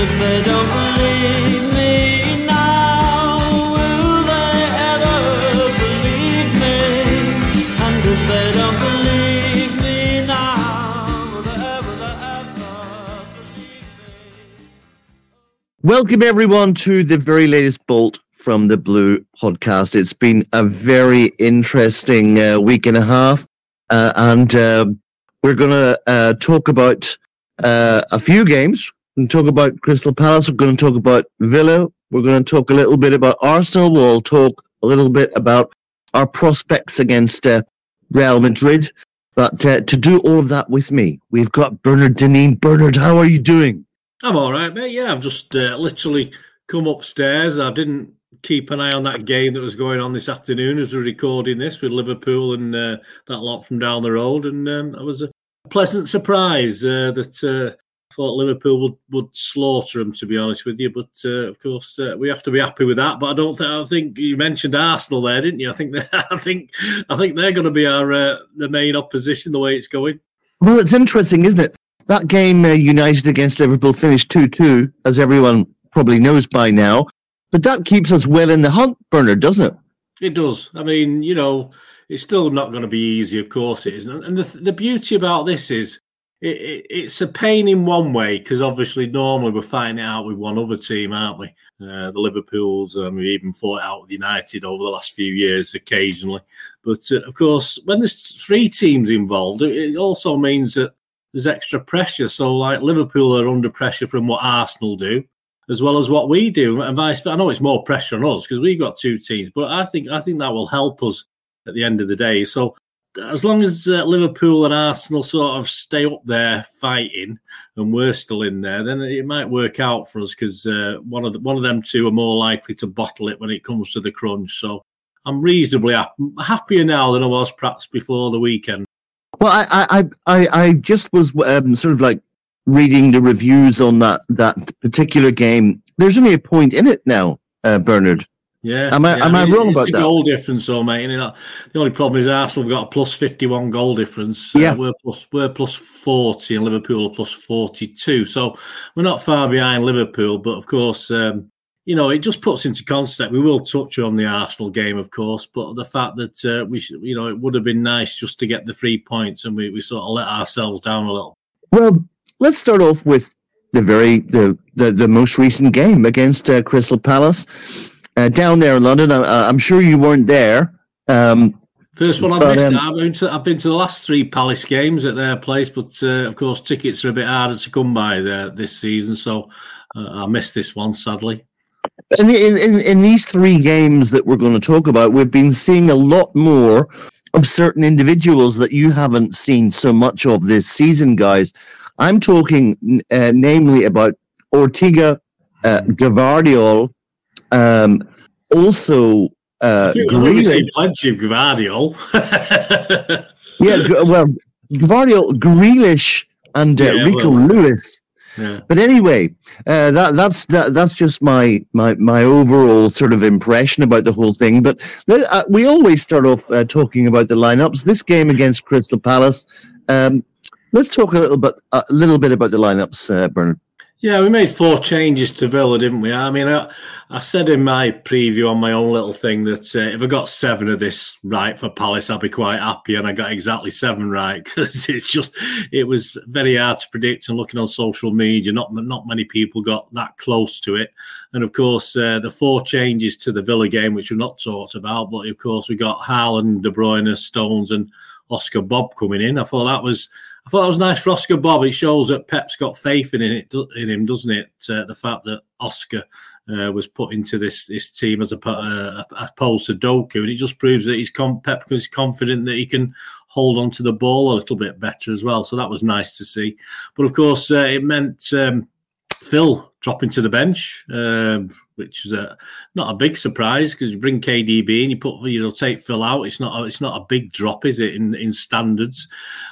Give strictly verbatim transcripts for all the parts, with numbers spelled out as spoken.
if they don't believe me now, will they ever believe me? And if they don't believe me now, will they ever, they ever believe me? Welcome everyone to the very latest Bolt from the Blue podcast. It's been a very interesting uh, week and a half, uh, and uh, we're going to uh, talk about uh, a few games. We're going to talk about Crystal Palace. We're going to talk about Villa. We're going to talk a little bit about Arsenal. We'll talk a little bit about our prospects against uh, Real Madrid. But uh, to do all of that with me, we've got Bernard Dineen. Bernard, how are you doing? I'm all right, mate. Yeah, I've just uh, literally come upstairs. I didn't keep an eye on that game that was going on this afternoon as we're recording this with Liverpool and uh, that lot from down the road. And um, it was a pleasant surprise uh, that uh, I thought Liverpool would, would slaughter them, to be honest with you. But uh, of course, uh, we have to be happy with that. But I don't think I think you mentioned Arsenal there, didn't you? I think I think I think they're going to be our uh, the main opposition the way it's going. Well, it's interesting, isn't it? That game, uh, United against Liverpool, finished two two, as everyone probably knows by now. But that keeps us well in the hunt, Bernard, doesn't it? It does. I mean, you know, it's still not going to be easy, of course it isn't. And the, the beauty about this is it, it, it's a pain in one way, because obviously normally we're fighting it out with one other team, aren't we? Uh, the Liverpools, um, we even fought it out with United over the last few years occasionally. But, uh, of course, when there's three teams involved, it, it also means that there's extra pressure. So, like, Liverpool are under pressure from what Arsenal do, as well as what we do, and vice versa. I know it's more pressure on us because we've got two teams, but I think I think that will help us at the end of the day. So as long as uh, Liverpool and Arsenal sort of stay up there fighting, and we're still in there, then it might work out for us, because uh, one of the, one of them two are more likely to bottle it when it comes to the crunch. So I'm reasonably happy, happier now than I was perhaps before the weekend. Well, I I I, I just was um, sort of like reading the reviews on that, that particular game. There's only a point in it now, uh, Bernard. Yeah. Am I, yeah. am I, I mean, wrong it's about a that? Goal difference, though, mate. You know, the only problem is Arsenal have got a plus fifty-one goal difference. Yeah. Uh, we're, plus, we're plus forty and Liverpool are plus forty-two. So we're not far behind Liverpool. But, of course, um, you know, it just puts into context. We will touch on the Arsenal game, of course, but the fact that, uh, we should, you know, it would have been nice just to get the three points, and we, we sort of let ourselves down a little. Well, let's start off with the very the the, the most recent game against uh, Crystal Palace uh, down there in London. I, I'm sure you weren't there. Um, First one I've but, missed. um, I've been, to, I've been to the last three Palace games at their place, but uh, of course tickets are a bit harder to come by there this season, so uh, I missed this one, sadly. in, in in these three games that we're going to talk about, we've been seeing a lot more of certain individuals that you haven't seen so much of this season, guys. I'm talking uh, namely about Ortega, uh, Gvardiol, um, also uh, Grealish. Plenty of Gvardiol. yeah, well, Gvardiol, Grealish, and uh, Yeah, Rico well, Lewis. Yeah. But anyway, uh, that that's that, that's just my, my my overall sort of impression about the whole thing. But uh, we always start off uh, talking about the lineups. This game against Crystal Palace. Um, let's talk a little bit a little bit about the lineups, uh, Bernard. Yeah, we made four changes to Villa, didn't we? I mean, I, I said in my preview on my own little thing that uh, if I got seven of this right for Palace, I'd be quite happy, and I got exactly seven right, because it's just it was very hard to predict. And looking on social media, not not many people got that close to it. And of course, uh, the four changes to the Villa game, which we've not talked about, but of course we got Haaland, De Bruyne, Stones, and Oscar Bob coming in. I thought that was. I thought it was nice for Oscar Bob. It shows that Pep's got faith in it, in him, doesn't it? Uh, the fact that Oscar uh, was put into this this team as a, uh, opposed to Doku, and it just proves that he's com- Pep is confident that he can hold on to the ball a little bit better as well. So that was nice to see. But of course, uh, it meant um, Phil dropping to the bench, um, which is a, not a big surprise, because you bring K D B and you put you know take Phil out. It's not a, it's not a big drop, is it, in in standards?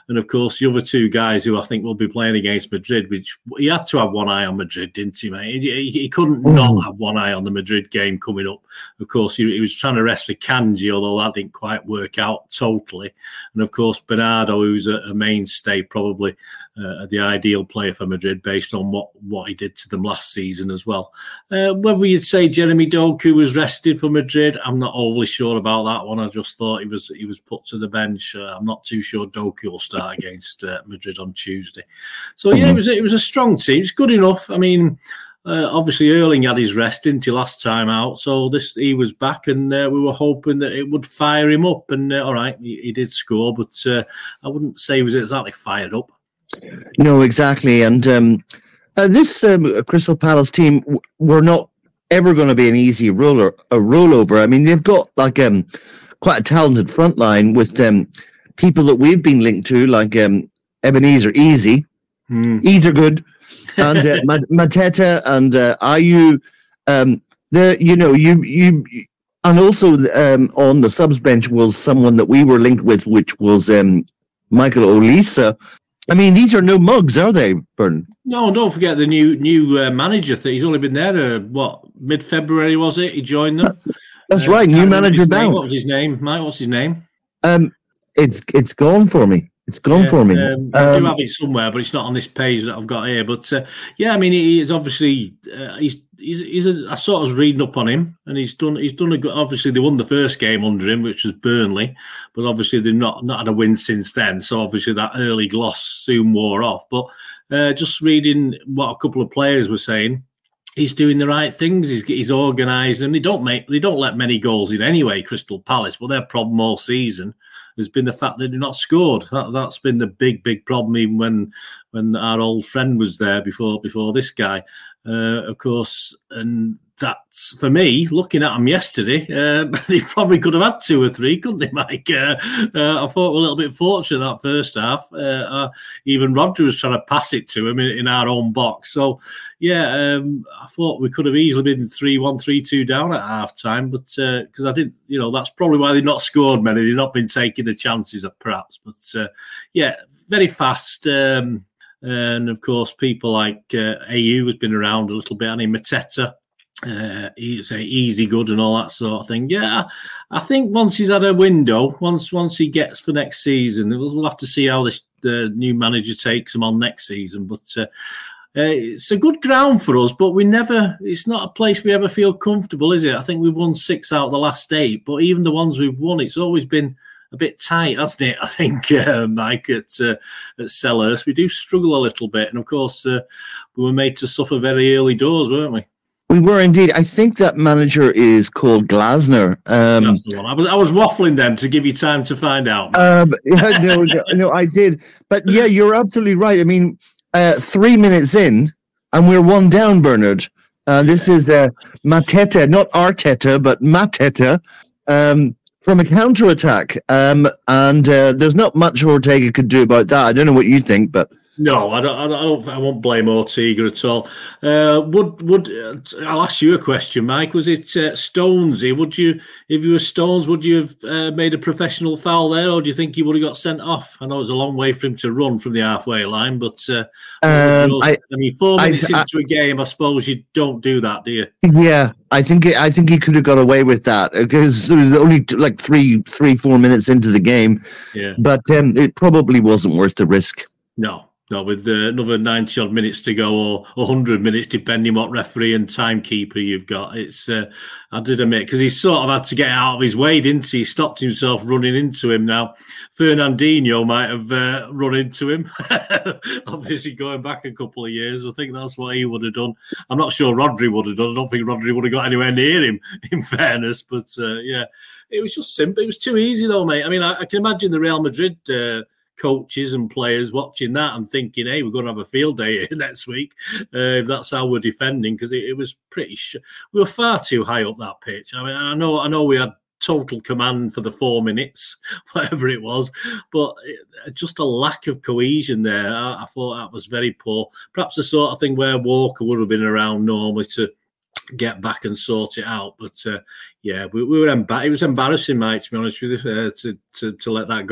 and of course the other two guys who I think will be playing against Madrid, which he had to have one eye on Madrid, didn't he, mate? He, he couldn't mm. not have one eye on the Madrid game coming up. Of course, he, he was trying to rest for Kanji, although that didn't quite work out totally. And of course, Bernardo, who's a, a mainstay, probably uh, the ideal player for Madrid based on what, what he did to them last season as well. Uh, whether you'd say Jeremy Doku was rested for Madrid, I'm not overly sure about that one. I just thought he was he was put to the bench. Uh, I'm not too sure Doku will start against uh, Madrid on Tuesday. So yeah, it was it was a strong team. It's good enough. I mean, uh, obviously Erling had his rest, didn't he, last time out? So this he was back, and uh, we were hoping that it would fire him up. And uh, all right, he, he did score, but uh, I wouldn't say he was exactly fired up. No, exactly. And um, uh, this um, Crystal Palace team w- were not ever going to be an easy roller a rollover. I mean, they've got like um quite a talented front line with um people that we've been linked to, like um Ebenezer Easy, mm. Ease are good, and uh, Mateta and uh, Ayew. Um, the you know you you and also um on the subs bench was someone that we were linked with, which was um Michael Olisa. I mean, these are no mugs, are they, Bern? No, don't forget the new new uh, manager. He's only been there, uh, what, mid-February, was it? He joined them. That's, that's uh, right, new manager down. What was his name? Mike, what's his name? Um, it's it's gone for me. It's gone yeah, for me. Um, I um, do have it somewhere, but it's not on this page that I've got here. But uh, yeah, I mean, he's obviously uh, he's he's he's. A, I sort of was reading up on him, and he's done he's done a good. Obviously, they won the first game under him, which was Burnley, but obviously they've not not had a win since then. So obviously that early gloss soon wore off. But uh, just reading what a couple of players were saying, he's doing the right things. He's he's organised them. They don't make they don't let many goals in anyway. Crystal Palace, but their problem all season has been the fact that they've not scored. That, that's been the big, big problem, even when when our old friend was there before before this guy, uh, of course. And that's, for me, looking at them yesterday, uh, they probably could have had two or three, couldn't they, Mike? Uh, uh, I thought we were a little bit fortunate that first half. Uh, uh, even Rodri was trying to pass it to him in, in our own box. So, yeah, um, I thought we could have easily been three one, three two down at half time, but because uh, I didn't, you know, that's probably why they've not scored many. They've not been taking the chances, perhaps. But, uh, yeah, very fast. Um, and, of course, people like uh, Ayew has been around a little bit. I mean, Mateta. Uh, he's a easy good and all that sort of thing. Yeah, I think once he's had a window, once once he gets for next season, we'll, we'll have to see how this the new manager takes him on next season. But uh, uh, it's a good ground for us, but we never. It's not a place we ever feel comfortable, is it? I think we've won six out of the last eight, but even the ones we've won, it's always been a bit tight, hasn't it? I think, uh, Mike, at uh, at Selhurst, we do struggle a little bit, and of course, uh, we were made to suffer very early doors, weren't we? We were indeed. I think that manager is called Glasner. Um, That's the one. I was I was waffling then to give you time to find out. Um, yeah, no, no, no, I did. But yeah, you're absolutely right. I mean, uh, three minutes in, and we're one down, Bernard. Uh, this is uh, Mateta, not Arteta, but Mateta, um, from a counter-attack. Um, and uh, there's not much Ortega could do about that. I don't know what you think, but... No, I don't. I don't. I won't blame Ortega at all. Uh, would would uh, I'll ask you a question, Mike? Was it uh, Stonesy? Would you, if you were Stones, would you have uh, made a professional foul there, or do you think he would have got sent off? I know it was a long way for him to run from the halfway line, but uh, um, I, I mean, four minutes I, into I, a game, I suppose you don't do that, do you? Yeah, I think I think he could have got away with that because it was only like three, three, four minutes into the game. Yeah, but um, it probably wasn't worth the risk. No. No, with uh, another ninety odd minutes to go, or one hundred minutes, depending what referee and timekeeper you've got. It's uh, I did admit, because he sort of had to get out of his way, didn't he? He stopped himself running into him. Now, Fernandinho might have uh, run into him. Obviously, going back a couple of years, I think that's what he would have done. I'm not sure Rodri would have done. I don't think Rodri would have got anywhere near him, in fairness. But, uh, yeah, it was just simple. It was too easy, though, mate. I mean, I, I can imagine the Real Madrid... Uh, coaches and players watching that and thinking, hey, we're going to have a field day here next week uh, if that's how we're defending, because it, it was pretty sh- we were far too high up that pitch. I mean, I know I know we had total command for the four minutes, whatever it was, but it, just a lack of cohesion there. I, I thought that was very poor. Perhaps the sort of thing where Walker would have been around normally to get back and sort it out, but uh, yeah, we, we were embar- it was embarrassing, mate, to be honest with you, uh, to, to to let that goal in.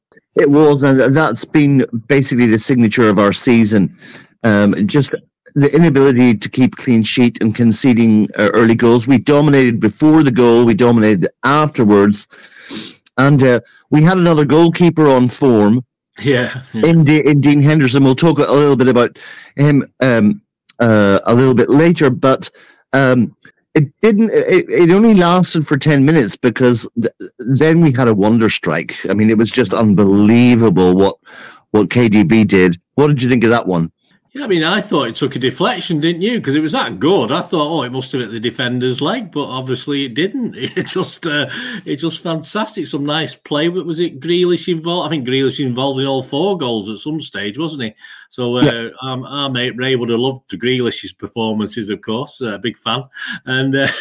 It was, and that's been basically the signature of our season. Um, just the inability to keep clean sheet and conceding uh, early goals. We dominated before the goal, we dominated afterwards, and uh, we had another goalkeeper on form. Yeah, yeah. In, De- in Dean Henderson. We'll talk a little bit about him um, uh, a little bit later, but um, it didn't. It, it only lasted for ten minutes because th- then we had a wonder strike. I mean, it was just unbelievable what what K D B did. What did you think of that one? Yeah, I mean, I thought it took a deflection, didn't you? Because it was that good. I thought, oh, it must have hit the defender's leg, but obviously it didn't. It just, uh, it's just fantastic. Some nice play. But was it Grealish involved? I think Grealish involved in all four goals at some stage, wasn't he? So uh, yeah. um, our mate Ray would have loved Grealish's performances, of course. Uh, big fan, and uh,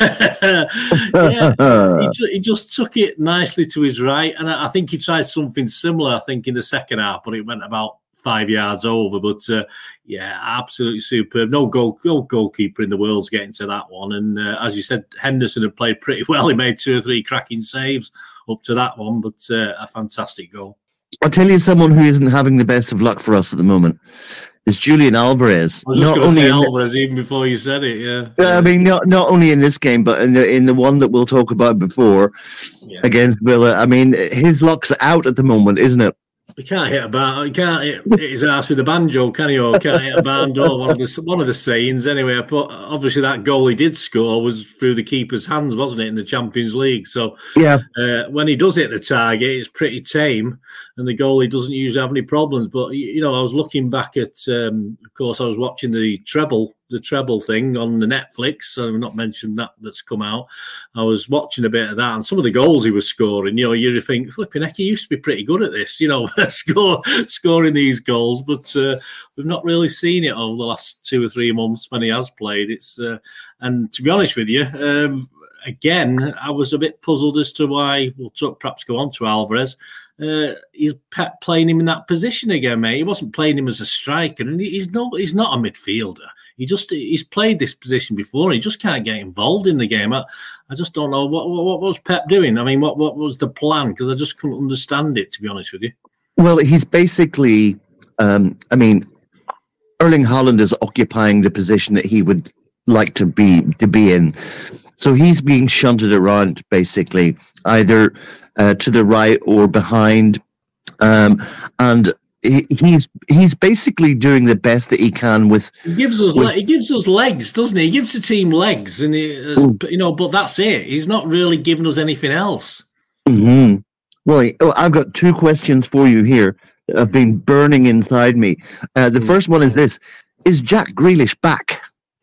yeah, he, ju- he just took it nicely to his right, and I, I think he tried something similar. I think in the second half, but it went about five yards over, but uh, yeah, absolutely superb. No goal, no goalkeeper in the world's getting to that one. And uh, as you said, Henderson had played pretty well. He made two or three cracking saves up to that one, but uh, a fantastic goal. I'll tell you someone who isn't having the best of luck for us at the moment. It's Julian Alvarez. I was just going to say Alvarez the, even before you said it, yeah. yeah. I mean, not not only in this game, but in the in the one that we'll talk about before yeah. against Villa. I mean, his luck's out at the moment, isn't it? He can't hit a bar. He can't hit, hit his ass with a banjo, can he? Or can't hit a barn door. One of the one of the sayings, anyway. But obviously, that goal he did score was through the keeper's hands, wasn't it, in the Champions League? So, yeah, uh, when he does hit the target, it's pretty tame, and the goalie doesn't usually have any problems. But you know, I was looking back at, um, of course, I was watching the treble. the treble thing on the Netflix, so I've not mentioned that that's come out. I was watching a bit of that, and some of the goals he was scoring, you know, you think, flipping heck, he used to be pretty good at this, you know, score, scoring these goals, but uh, we've not really seen it over the last two or three months when he has played. It's uh, and to be honest with you, um, again, I was a bit puzzled as to why, we'll talk, perhaps go on to Alvarez, Uh, he's playing him in that position again, mate. He wasn't playing him as a striker, and he's not, he's not a midfielder. He just he's played this position before. He just can't get involved in the game. I, I just don't know what, what what was Pep doing. I mean, what what was the plan? Because I just couldn't understand it, to be honest with you. Well, he's basically, um, I mean, Erling Haaland is occupying the position that he would like to be to be in. So he's being shunted around, basically, either uh, to the right or behind, um, and. He, he's he's basically doing the best that he can with. He gives us with, le- he gives us legs, doesn't he? He gives the team legs, and he, uh, you know, but that's it. He's not really giving us anything else. Mm-hmm. Well, I've got two questions for you here that have been burning inside me. Uh, the first one is this: is Jack Grealish back?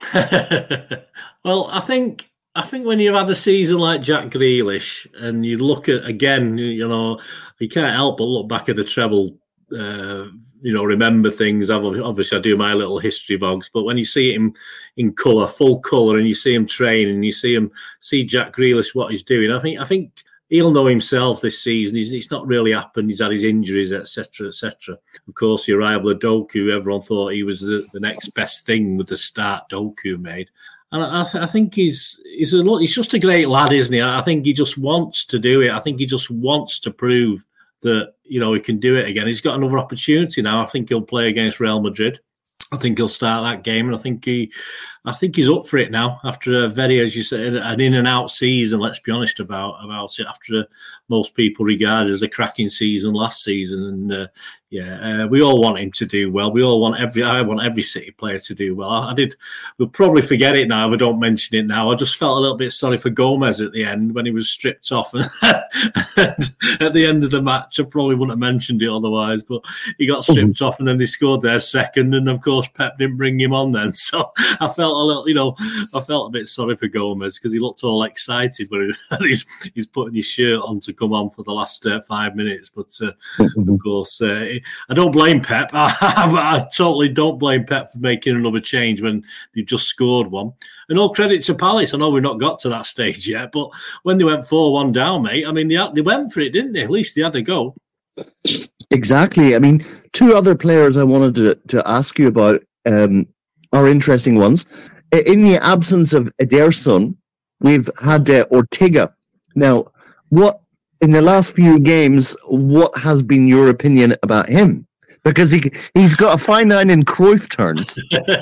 Well, I think. I think when you've had a season like Jack Grealish, and you look at again, you know, you can't help but look back at the treble. Uh, you know, remember things. Obviously, I do my little history vlogs, but when you see him in colour, full colour, and you see him train, and you see him see Jack Grealish what he's doing, I think I think he'll know himself this season. He's, it's not really happened. He's had his injuries, et cetera, et cetera. Of course, your rival Doku, everyone thought he was the, the next best thing with the start Doku made. And I, th- I think he's he's a he's just a great lad, isn't he? I think he just wants to do it. I think he just wants to prove that, you know, he can do it again. He's got another opportunity now. I think he'll play against Real Madrid. I think he'll start that game, and I think he, I think he's up for it now after a very, as you said, an in and out season. Let's be honest about about it. After a, most people regard it as a cracking season last season, and uh, yeah, uh, we all want him to do well. We all want every, I want every City player to do well. I, I did. We'll probably forget it now if I don't mention it now. I just felt a little bit sorry for Gomez at the end when he was stripped off, and at the end of the match, I probably wouldn't have mentioned it otherwise. But he got stripped mm-hmm. off, and then they scored their second, and of course Pep didn't bring him on then. So I felt a little, you know, I felt a bit sorry for Gomez because he looked all excited when he, he's he's putting his shirt on to come on for the last uh, five minutes. But uh, mm-hmm. of course, uh, I don't blame Pep. I, I, I totally don't blame Pep for making another change when they've just scored one. And all credit to Palace. I know we've not got to that stage yet, but when they went four one down, mate, I mean, they, they went for it, didn't they? At least they had a go. Exactly. I mean, two other players I wanted to, to ask you about um, are interesting ones. In the absence of Ederson, we've had uh, Ortega. Now, what in the last few games, what has been your opinion about him? Because he, he's got a fine line in Cruyff turns.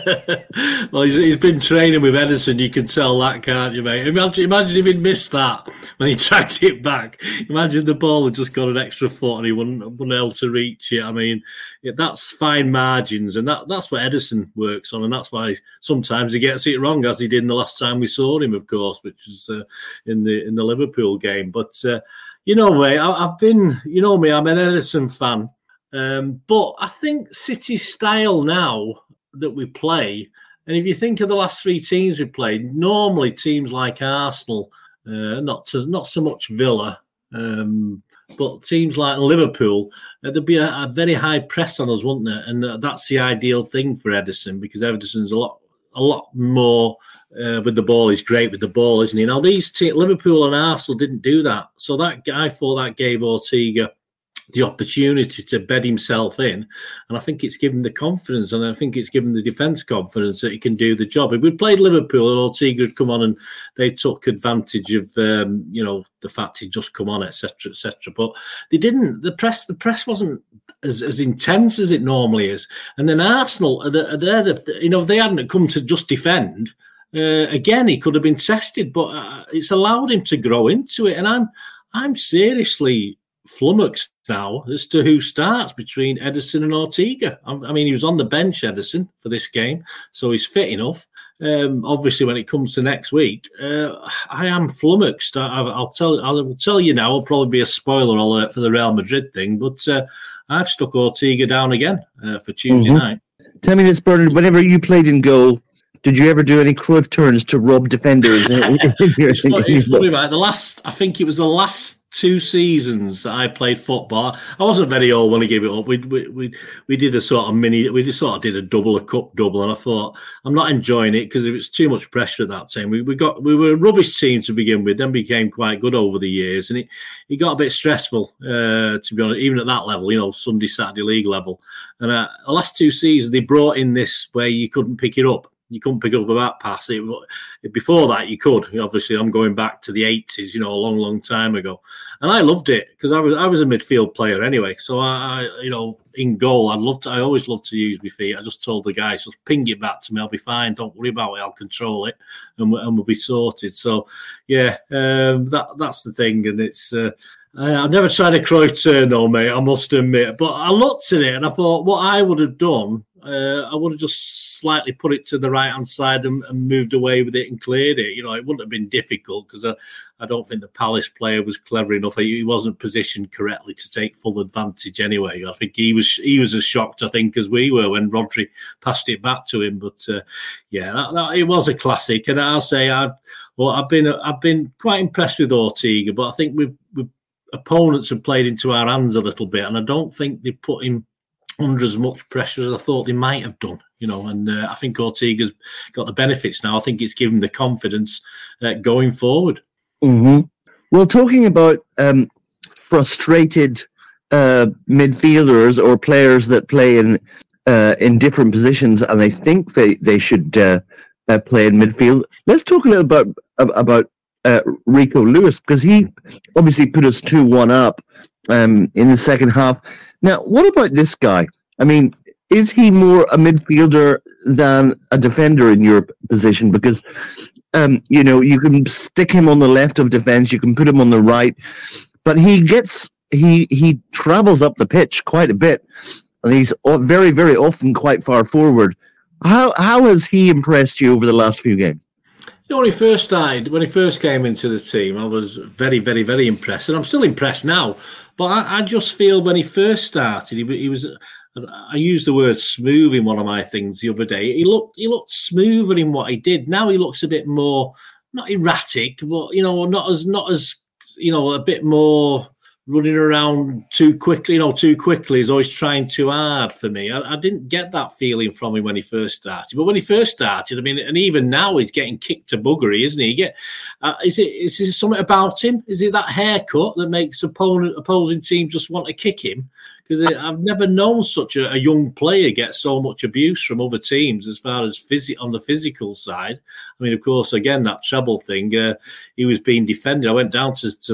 Well, he's, he's been training with Ederson, you can tell that, can't you, mate? Imagine, imagine if he'd missed that when he tracked it back. Imagine the ball had just got an extra foot and he wouldn't, wouldn't be able to reach it. I mean, that's fine margins, and that, that's what Ederson works on, and that's why sometimes he gets it wrong, as he did in the last time we saw him, of course, which was uh, in the in the Liverpool game. But, uh, you know, mate, I, I've been, you know me, I'm an Ederson fan. Um, but I think City's style now that we play, and if you think of the last three teams we played, normally teams like Arsenal, uh, not to, not so much Villa, um, but teams like Liverpool, uh, there'd be a, a very high press on us, wouldn't there? And uh, that's the ideal thing for Ederson, because Ederson's a lot, a lot more uh, with the ball. He's great with the ball, isn't he? Now these te- Liverpool and Arsenal didn't do that, so that I thought that gave Ortega the opportunity to bed himself in, and I think it's given the confidence, and I think it's given the defence confidence that he can do the job. If we played Liverpool and Ortega had come on and they took advantage of um, you know, the fact he'd just come on, etc, etc, but they didn't. The press, the press wasn't as, as intense as it normally is. And then Arsenal, they're, they're the, you know, if they hadn't come to just defend, uh, again he could have been tested, but uh, it's allowed him to grow into it. And I'm, I'm seriously flummoxed now as to who starts between Ederson and Ortega. I, I mean, he was on the bench, Ederson, for this game, so he's fit enough. Um, obviously, when it comes to next week, uh, I am flummoxed. I, I'll tell, I will tell you now. It'll probably be a spoiler alert for the Real Madrid thing, but uh, I've stuck Ortega down again uh, for Tuesday mm-hmm. night. Tell me this, Bernard. Whenever you played in goal, did you ever do any Cruyff turns to rob defenders? It's funny, it's funny, right? The last, I think it was the last two seasons that I played football. I wasn't very old when I gave it up. We we we, we did a sort of mini, we just sort of did a double, a cup double, and I thought, I'm not enjoying it because it was too much pressure at that time. We we got we were a rubbish team to begin with, then became quite good over the years, and it, it got a bit stressful, uh, to be honest, even at that level, you know, Sunday, Saturday league level. And uh, the last two seasons, they brought in this where you couldn't pick it up. You couldn't pick up a back pass. It, before that, you could. Obviously, I'm going back to the eighties, you know, a long, long time ago, and I loved it because I was I was a midfield player anyway. So I, I, you know, in goal, I'd love to. I always love to use my feet. I just told the guys, just ping it back to me. I'll be fine. Don't worry about it. I'll control it, and, and we'll be sorted. So yeah, um, that that's the thing, and it's. Uh, I've never tried a Cruyff turn though, mate, I must admit. But I looked at it and I thought what I would have done, uh, I would have just slightly put it to the right-hand side and, and moved away with it and cleared it. You know, it wouldn't have been difficult because I, I don't think the Palace player was clever enough. He wasn't positioned correctly to take full advantage anyway. I think he was he was as shocked, I think, as we were when Rodri passed it back to him. But, uh, yeah, that, that, it was a classic. And I'll say I've, well, I've been I've been quite impressed with Ortega, but I think we've, we've opponents have played into our hands a little bit, and I don't think they put him under as much pressure as I thought they might have done, you know, and uh, I think Ortega's got the benefits now. I think it's given the confidence uh, going forward. Mm-hmm. Well, talking about um, frustrated uh, midfielders or players that play in uh, in different positions and they think they, they should uh, uh, play in midfield, let's talk a little bit about, about Uh, Rico Lewis, because he obviously put us two one up um, in the second half. Now, what about this guy? I mean, is he more a midfielder than a defender in your position? Because, um, you know, you can stick him on the left of defence, you can put him on the right, but he gets, he he travels up the pitch quite a bit, and he's very, very often quite far forward. How How has he impressed you over the last few games? You know, when he first started, when he first came into the team, I was very, very, very impressed, and I'm still impressed now. But I, I just feel when he first started, he, he was. I used the word smooth in one of my things the other day. He looked, he looked smoother in what he did. Now he looks a bit more, not erratic, but you know, not as, not as, you know, a bit more running around too quickly, you know, too quickly. He's always trying too hard for me. I, I didn't get that feeling from him when he first started. But when he first started, I mean, and even now he's getting kicked to buggery, isn't he? You get, uh, is it is there something about him? Is it that haircut that makes opponent opposing teams just want to kick him? Because I've never known such a, a young player get so much abuse from other teams as far as phys- on the physical side. I mean, of course, again, that treble thing, uh, he was being defended. I went down to, to that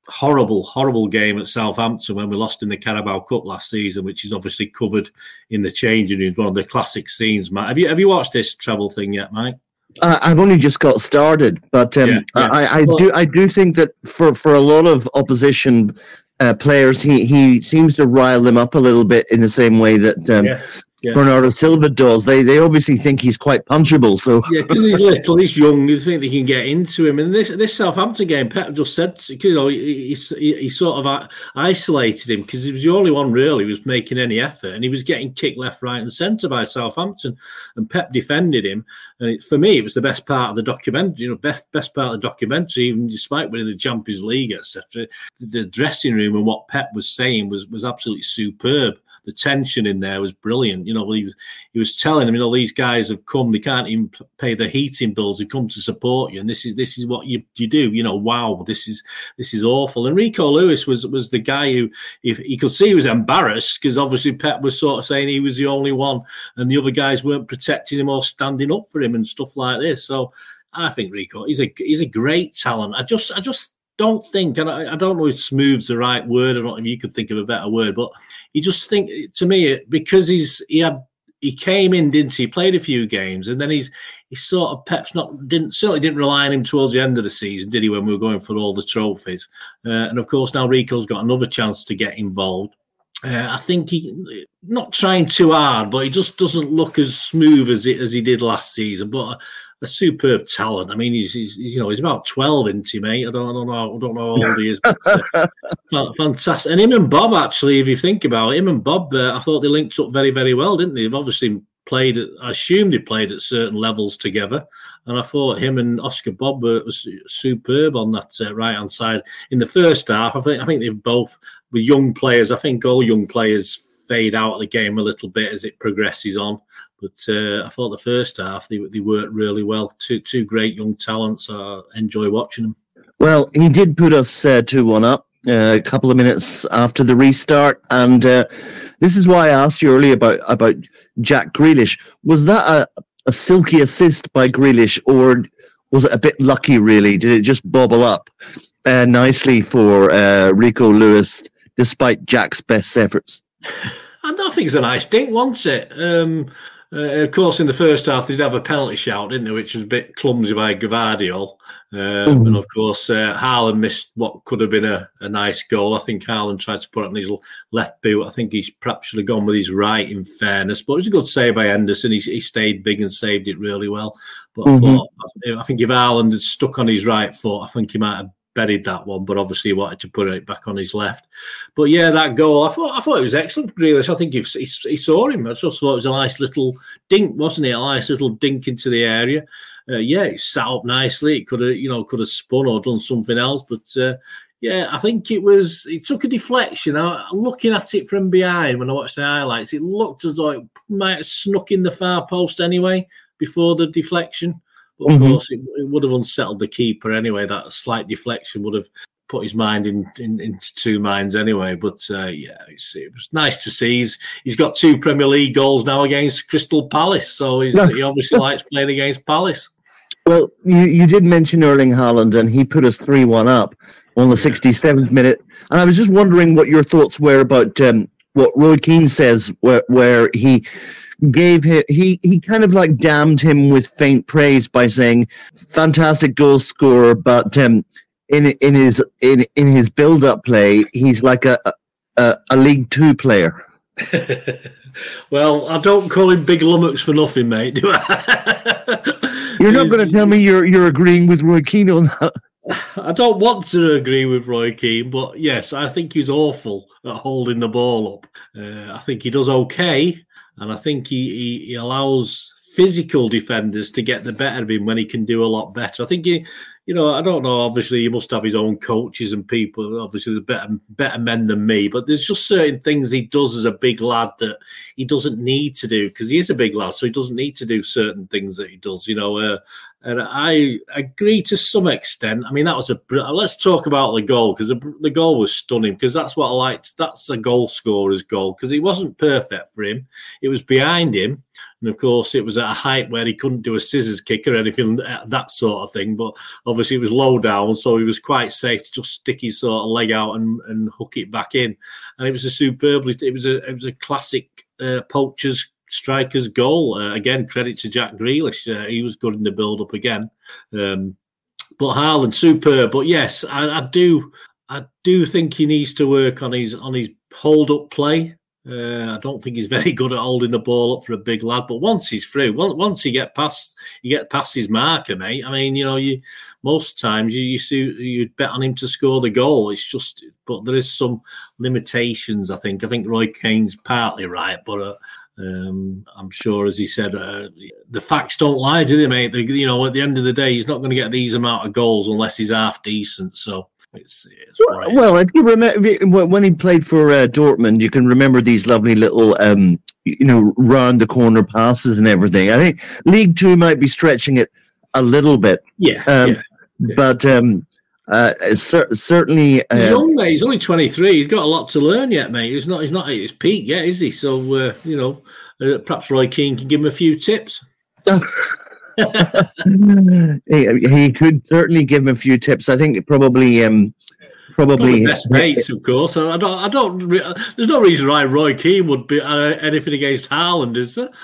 horrible, horrible game at Southampton when we lost in the Carabao Cup last season, which is obviously covered in the changing room. One of the classic scenes, Matt. Have you have you watched this treble thing yet, Mike? Uh, I've only just got started, but um, yeah, yeah. I, I well, do I do think that for, for a lot of opposition uh, players, he, he seems to rile them up a little bit in the same way that um, yeah. Yeah. Bernardo Silva does. They they obviously think he's quite punchable. So yeah, because he's little, he's young. You think they can get into him. And this this Southampton game, Pep just said, you know, he he, he sort of isolated him because he was the only one really who was making any effort, and he was getting kicked left, right, and centre by Southampton. And Pep defended him. And it, for me, it was the best part of the documentary. You know, best best part of the documentary, even despite winning the Champions League, et cetera. The dressing room and what Pep was saying was was absolutely superb. The tension in there was brilliant. You know, he was, he was telling them, you know, these guys have come, they can't even pay the heating bills. They've come to support you, and this is this is what you you do. You know, wow, this is this is awful. And Rico Lewis was was the guy who, if he could see, he was embarrassed because obviously Pep was sort of saying he was the only one, and the other guys weren't protecting him or standing up for him and stuff like this. So I think Rico, he's a he's a great talent. I just I just. don't think, and I, I don't know if smooth's the right word. I don't know if you could think of a better word, but you just think, to me, because he's he had he came in, didn't he? He played a few games, and then he's he sort of Pep's not didn't certainly didn't rely on him towards the end of the season, did he? When we were going for all the trophies, uh, and of course now Rico's got another chance to get involved. Uh, I think he not trying too hard, but he just doesn't look as smooth as it as he did last season. But a, a superb talent. I mean, he's, he's you know he's about twelve, isn't he, mate? I don't, I don't know, I don't know how old he is, but uh, fantastic. And him and Bob, actually, if you think about it, him and Bob, uh, I thought they linked up very, very well, didn't they? They've obviously played. At, I assumed they played at certain levels together, and I thought him and Oscar Bob were was superb on that uh, right hand side in the first half. I think I think they both were young players. I think all young players fade out of the game a little bit as it progresses on. But uh, I thought the first half they they worked really well. Two two great young talents. I enjoy watching them. Well, he did put us uh, two one up uh, a couple of minutes after the restart, and uh, this is why I asked you earlier about about Jack Grealish. Was that a, a silky assist by Grealish, or was it a bit lucky? Really, did it just bobble up uh, nicely for uh, Rico Lewis, despite Jack's best efforts? I don't think it's a nice dink, wasn't it? Um, uh, of course, in the first half, they did have a penalty shout, didn't they, which was a bit clumsy by Gvardiol. Um, mm. And, of course, uh, Haaland missed what could have been a, a nice goal. I think Haaland tried to put it on his left boot. I think he perhaps should have gone with his right, in fairness. But it was a good save by Henderson. He, he stayed big and saved it really well. But mm-hmm. I thought, I think if Haaland had stuck on his right foot, I think he might have buried that one, but obviously he wanted to put it back on his left. But yeah, that goal, I thought I thought it was excellent, Grealish. I think he, he, he saw him. I just thought it was a nice little dink, wasn't it? A nice little dink into the area. Uh, yeah, it sat up nicely. It could have, you know, could have spun or done something else, but uh, yeah, I think it was. It took a deflection. I, looking at it from behind when I watched the highlights, it looked as though it might have snuck in the far post anyway before the deflection. But of mm-hmm. course, it, it would have unsettled the keeper anyway. That slight deflection would have put his mind in, in into two minds anyway. But uh, yeah, it's, it was nice to see. He's he's got two Premier League goals now against Crystal Palace, so he's, he obviously likes playing against Palace. Well, you, you did mention Erling Haaland, and he put us three one up on the sixty-seventh minute. And I was just wondering what your thoughts were about um, what Roy Keane says, where, where he gave him, he, he kind of like damned him with faint praise by saying, fantastic goal scorer, but um, in in his in, in his build-up play, he's like a, a, a League Two player. Well, I don't call him Big Lummox for nothing, mate, do I? You're not going to tell me you're you're agreeing with Roy Keane on that. I don't want to agree with Roy Keane, but yes, I think he's awful at holding the ball up. Uh, I think he does okay, and I think he, he, he allows physical defenders to get the better of him when he can do a lot better. I think he, you know, I don't know, obviously he must have his own coaches and people, obviously there's better, better men than me, but there's just certain things he does as a big lad that he doesn't need to do, because he is a big lad, so he doesn't need to do certain things that he does, you know. Uh, And I agree to some extent. I mean, that was a. Let's talk about the goal, because the, the goal was stunning, because that's what I liked. That's a goal scorer's goal, because it wasn't perfect for him. It was behind him. And of course, it was at a height where he couldn't do a scissors kick or anything, that sort of thing. But obviously, it was low down, so he was quite safe to just stick his sort of leg out and, and hook it back in. And it was a superbly. It was a. It was a classic uh, poacher's. Striker's goal. Uh, again, credit to Jack Grealish. Uh, he was good in the build-up again. Um, but Haaland, superb. But yes, I, I do I do think he needs to work on his on his hold-up play. Uh, I don't think he's very good at holding the ball up for a big lad. But once he's through, once he get past, you get past his marker, mate. I mean, you know, you most times you you see, you'd bet on him to score the goal. It's just, but there is some limitations. I think. I think Roy Keane's partly right, but. Uh, Um, I'm sure, as he said, uh, the facts don't lie, do they, mate? The, you know, at the end of the day, he's not going to get these amount of goals unless he's half decent. So it's, it's well, well, if you remember when he played for uh, Dortmund, you can remember these lovely little, um, you know, round the corner passes and everything. I think League Two might be stretching it a little bit, yeah, um, yeah, yeah. but. Um, Uh, cer- certainly, uh, he's young, mate. He's only twenty-three. He's got a lot to learn yet, mate. He's not. He's not at his peak yet, is he? So, uh, you know, uh, perhaps Roy Keane can give him a few tips. he, he could certainly give him a few tips. I think probably, um, probably, probably best mates, of course. I don't. I don't. There's no reason why Roy Keane would be uh, anything against Haaland, is there?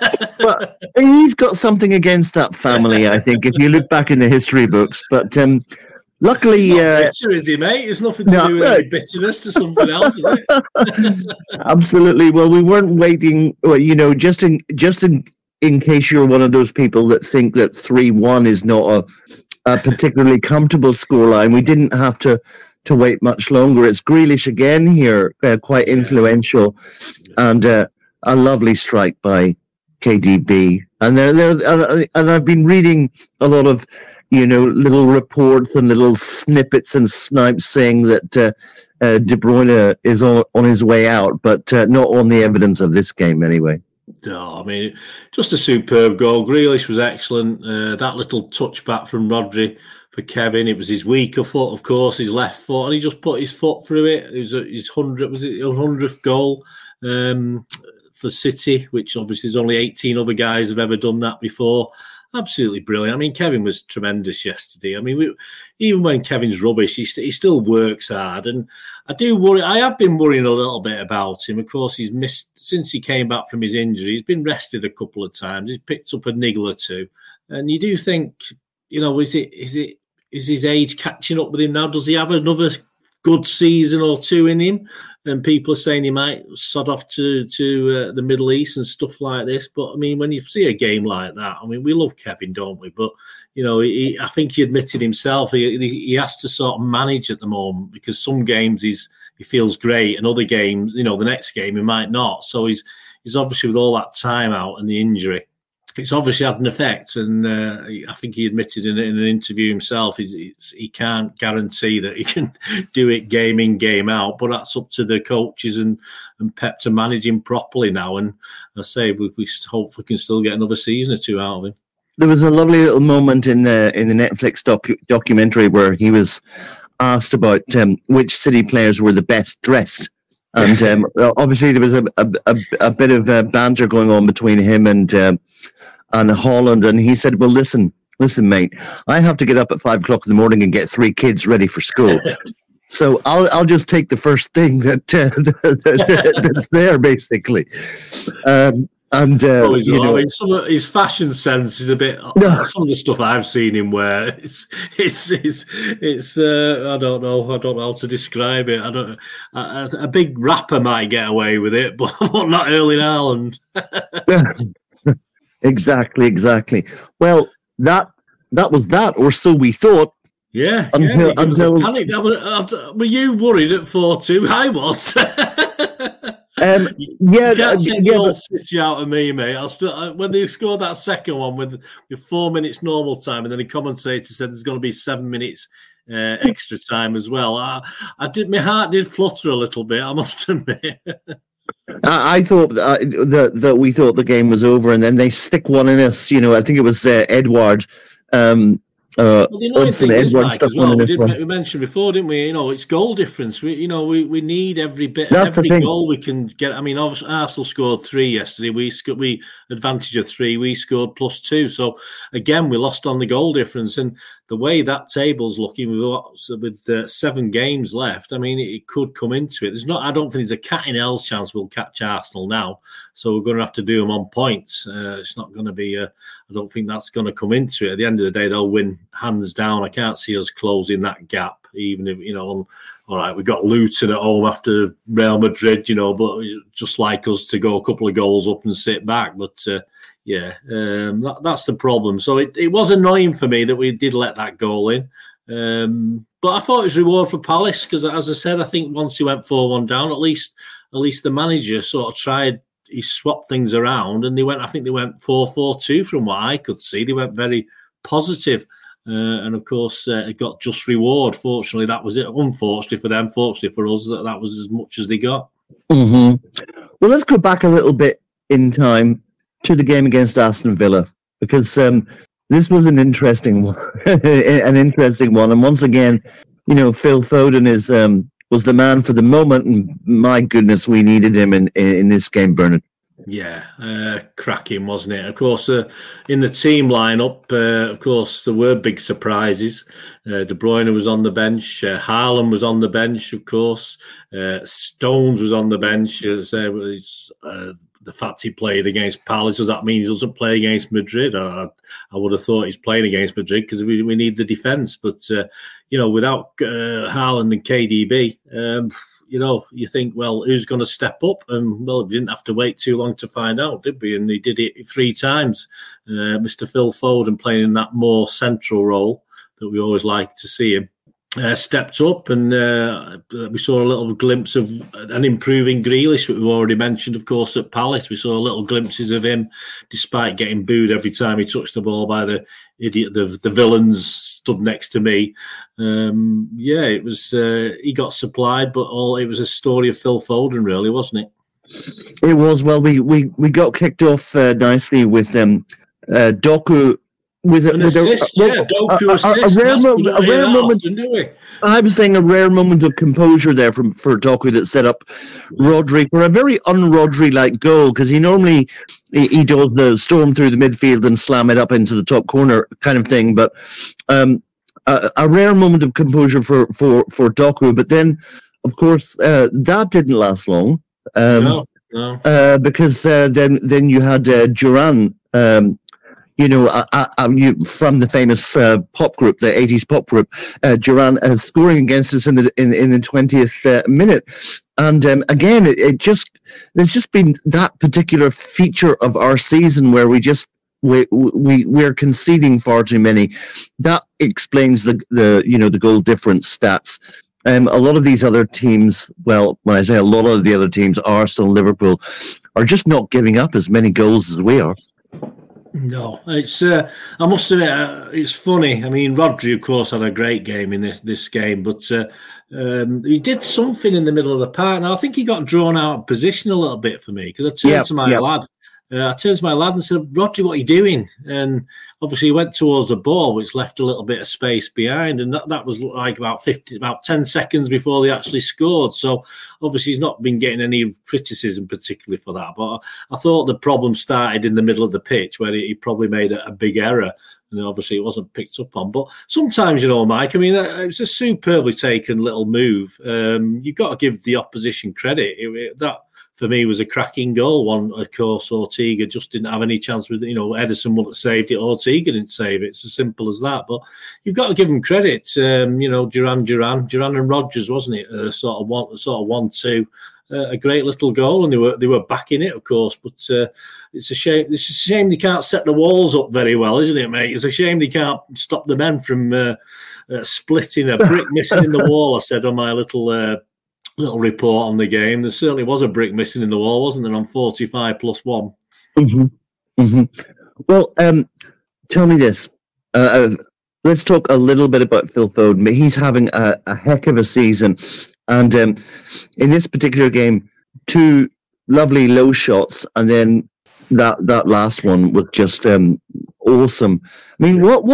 But he's got something against that family, I think, if you look back in the history books. But. Um, Luckily, not uh, bitter, is he, mate? It's nothing to no, do with any bitterness to something else, is it? Absolutely. Well, we weren't waiting. Well, you know, just in just in in case you're one of those people that think that three one is not a, a particularly comfortable scoreline, we didn't have to to wait much longer. It's Grealish again here, uh, quite influential, and uh, a lovely strike by K D B. And there, there, and I've been reading a lot of. You know, little reports and little snippets and snipes saying that uh, uh, De Bruyne is on, on his way out, but uh, not on the evidence of this game anyway. No, I mean, just a superb goal. Grealish was excellent. Uh, that little touchback from Rodri for Kevin. It was his weaker foot, of course, his left foot, and he just put his foot through it. It was a, his hundred, was it his hundredth goal um, for City, which obviously there's only eighteen other guys have ever done that before. Absolutely brilliant. I mean, Kevin was tremendous yesterday. I mean, we, even when Kevin's rubbish, he, st- he still works hard. And I do worry. I have been worrying a little bit about him. Of course, he's missed since he came back from his injury. He's been rested a couple of times. He's picked up a niggle or two. And you do think, you know, is it is it is his age catching up with him now? Does he have another good season or two in him? And people are saying he might sod off to to uh, the Middle East and stuff like this. But, I mean, when you see a game like that, I mean, we love Kevin, don't we? But, you know, he, I think he admitted himself he, he has to sort of manage at the moment, because some games he's, he feels great and other games, you know, the next game he might not. So he's he's obviously, with all that time out and the injury, it's obviously had an effect, and uh, I think he admitted in, in an interview himself he's, he's, he can't guarantee that he can do it game in, game out, but that's up to the coaches and, and Pep to manage him properly now. And I say we, we hope we can still get another season or two out of him. There was a lovely little moment in the in the Netflix docu- documentary where he was asked about um, which City players were the best dressed. And um, obviously there was a, a, a bit of uh, banter going on between him and... Um, and Haaland, and he said, well, listen, listen, mate, I have to get up at five o'clock in the morning and get three kids ready for school. So I'll I'll just take the first thing that, uh, that that's there, basically. Um, and uh, oh, you know, I mean, some of his fashion sense is a bit. No. Some of the stuff I've seen him wear, it's it's it's, it's uh, I don't know, I don't know how to describe it. I don't. A, a big rapper might get away with it, but not Erling Haaland. Exactly, exactly. Well, that that was that, or so we thought. Yeah, until yeah, until. Panic. Was, were you worried at four two? I was. um, yeah, you can't take yeah, the old but, City out of me, mate. I'll still I, when they scored that second one with with four minutes normal time, and then the commentator said there's going to be seven minutes uh, extra time as well. I, I did. My heart did flutter a little bit, I must admit. I thought uh, that that we thought the game was over, and then they stick one in us. You know, I think it was uh, Edward Um, uh, well, the annoying Hudson thing is, Edwards Mike, stuff as well, on we, this did, one. we mentioned before, didn't we? You know, it's goal difference. We, you know, we, we need every bit, That's the every thing. goal we can get. I mean, obviously, Arsenal scored three yesterday. We scored, we advantage of three. We scored plus two. So again, we lost on the goal difference. And the way that table's looking, with with uh, seven games left, I mean, it, it could come into it. There's not. I don't think there's a cat in hell's chance we'll catch Arsenal now. So we're going to have to do them on points. Uh, it's not going to be. A, I don't think that's going to come into it. At the end of the day, they'll win hands down. I can't see us closing that gap, even if, you know, on, all right, we've got Luton at home after Real Madrid, you know, but just like us to go a couple of goals up and sit back. But uh, yeah, um, that, that's the problem. So it, it was annoying for me that we did let that goal in. Um, but I thought it was reward for Palace because, as I said, I think once he went four one down, at least at least the manager sort of tried. He swapped things around, and they went. I think they went four four two from what I could see. They went very positive, uh, and of course, uh, it got just reward. Fortunately, that was it. Unfortunately for them, fortunately for us, that that was as much as they got. Mm-hmm. Well, let's go back a little bit in time to the game against Aston Villa because um, this was an interesting one, an interesting one, and once again, you know, Phil Foden is. Um, was the man for the moment, and my goodness, we needed him in, in, in this game, Bernard. Yeah, uh, cracking, wasn't it? Of course, uh, in the team lineup, uh, of course, there were big surprises. Uh, De Bruyne was on the bench. Uh, Haaland was on the bench, of course. Uh, Stones was on the bench. As, uh, uh, the fact he played against Palace, does that mean he doesn't play against Madrid? I, I would have thought he's playing against Madrid because we, we need the defence. But, uh, you know, without uh, Haaland and K D B, um, you know, you think, well, who's going to step up? And, well, we didn't have to wait too long to find out, did we? And he did it three times. Uh, Mister Phil Foden playing in that more central role that we always like to see him. Uh, stepped up, and uh, we saw a little glimpse of an improving Grealish, which we've already mentioned, of course, at Palace. We saw little glimpses of him, despite getting booed every time he touched the ball by the idiot, the, the villains stood next to me. Um, yeah, it was. Uh, he got supplied, but all it was a story of Phil Foden, really, wasn't it? It was. Well, we we, we got kicked off uh, nicely with um, uh, Doku. With a, An with assist, a, yeah, Doku a, assist. A, a rare, mo- a rare moment. Often, do we? I was saying a rare moment of composure there from for Doku that set up Rodri for a very un-Rodri-like goal because he normally he, he does the storm through the midfield and slam it up into the top corner kind of thing. But um, a, a rare moment of composure for for for Doku. But then, of course, uh, that didn't last long. Um, no, no. Uh, because uh, then then you had uh, Duran. Um, You know, uh, uh, you, from the famous uh, pop group, the eighties pop group, uh, Duran uh, scoring against us in the in, in the twentieth uh, minute, and um, again, it, it just there's just been that particular feature of our season where we just we we we're conceding far too many. That explains the the you know the goal difference stats. Um, a lot of these other teams, well, when I say a lot of the other teams, Arsenal, Liverpool, are just not giving up as many goals as we are. No, it's. Uh, I must admit, uh, it's funny. I mean, Rodri, of course, had a great game in this this game, but uh, um, he did something in the middle of the park. And I think he got drawn out of position a little bit for me because I turned yep, to my yep. lad. Uh, I turned to my lad and said, "Rodri, what are you doing?" And obviously, he went towards the ball, which left a little bit of space behind, and that, that was like about fifty, about ten seconds before they actually scored. So obviously, he's not been getting any criticism particularly for that. But I thought the problem started in the middle of the pitch where he probably made a, a big error. And obviously, it wasn't picked up on. But sometimes, you know, Mike, I mean, it was a superbly taken little move. Um, you've got to give the opposition credit. It, it, that. For me, was a cracking goal. One, of course, Ortega just didn't have any chance with, you know, Ederson would have saved it. Ortega didn't save it. It's as simple as that. But you've got to give him credit. Um, you know, Duran, Duran, Duran and Rodgers, wasn't it? Uh, sort of one, sort of one, two. Uh, a great little goal, and they were they were backing it, of course. But uh, it's a shame. It's a shame they can't set the walls up very well, isn't it, mate? It's a shame they can't stop the men from uh, uh, splitting a brick missing in the wall. I said on my little. Uh, Little report on the game. There certainly was a brick missing in the wall, wasn't there, on forty-five plus one? Mm-hmm. Mm-hmm. Well, um, tell me this. Uh, let's talk a little bit about Phil Foden. He's having a, a heck of a season. And um, in this particular game, two lovely low shots, and then that, that last one was just um, awesome. I mean, what what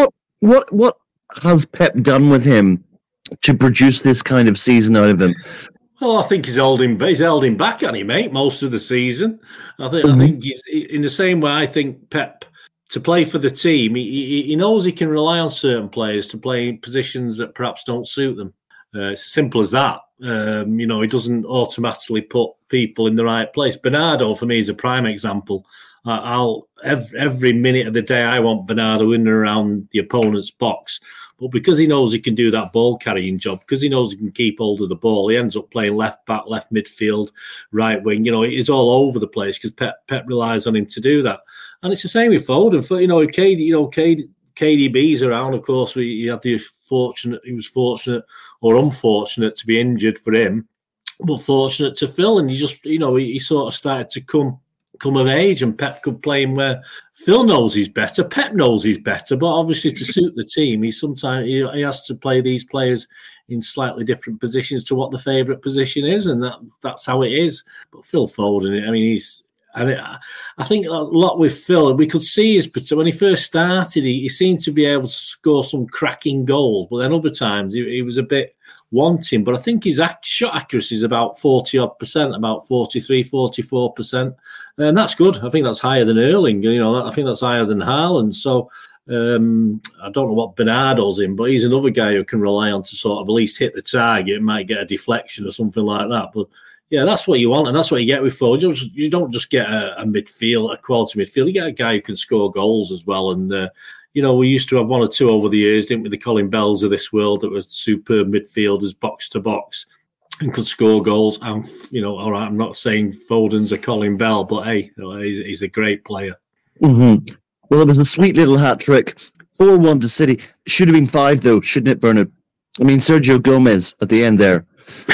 what what has Pep done with him to produce this kind of season out of him? Well, I think he's holding he's held him back, hasn't he, mate? Most of the season, I think. Mm-hmm. I think he's in the same way. I think Pep, to play for the team, he, he, he knows he can rely on certain players to play in positions that perhaps don't suit them. Uh, it's as simple as that. Um, you know, he doesn't automatically put people in the right place. Bernardo, for me, is a prime example. Uh, I'll every, every minute of the day, I want Bernardo in and around the opponent's box. But because he knows he can do that ball carrying job, because he knows he can keep hold of the ball, he ends up playing left back, left midfield, right wing. You know, it's all over the place because Pep, Pep relies on him to do that. And it's the same with Foden. For, you know, K D, you know, K D, K D B's around. Of course, we, he had the fortunate, he was fortunate or unfortunate to be injured for him, but fortunate to Phil. And he just, you know, he, he sort of started to come. come of age, and Pep could play him where Phil knows he's better, Pep knows he's better, but obviously to suit the team, he sometimes he, he has to play these players in slightly different positions to what the favourite position is, and that that's how it is. But Phil Foden, I mean, he's and it, I think a lot with Phil, we could see his when he first started, he, he seemed to be able to score some cracking goals, but then other times he, he was a bit wanting. But I think his shot accuracy is about forty odd percent, about forty-three, forty-four percent, and that's good. I think that's higher than Erling. You know, I think that's higher than Haaland. So um, I don't know what Bernardo's in, but he's another guy who can rely on to sort of at least hit the target and might get a deflection or something like that. But yeah, that's what you want, and that's what you get with Foden. You don't just get a, a midfield, a quality midfield. You get a guy who can score goals as well. And uh, you know, we used to have one or two over the years, didn't we? The Colin Bells of this world that were superb midfielders, box to box, and could score goals. And you know, all right, I'm not saying Foden's a Colin Bell, but hey, you know, he's, he's a great player. Mm-hmm. Well, it was a sweet little hat trick, four one to City. Should have been five though, shouldn't it, Bernard? I mean, Sergio Gomez at the end there.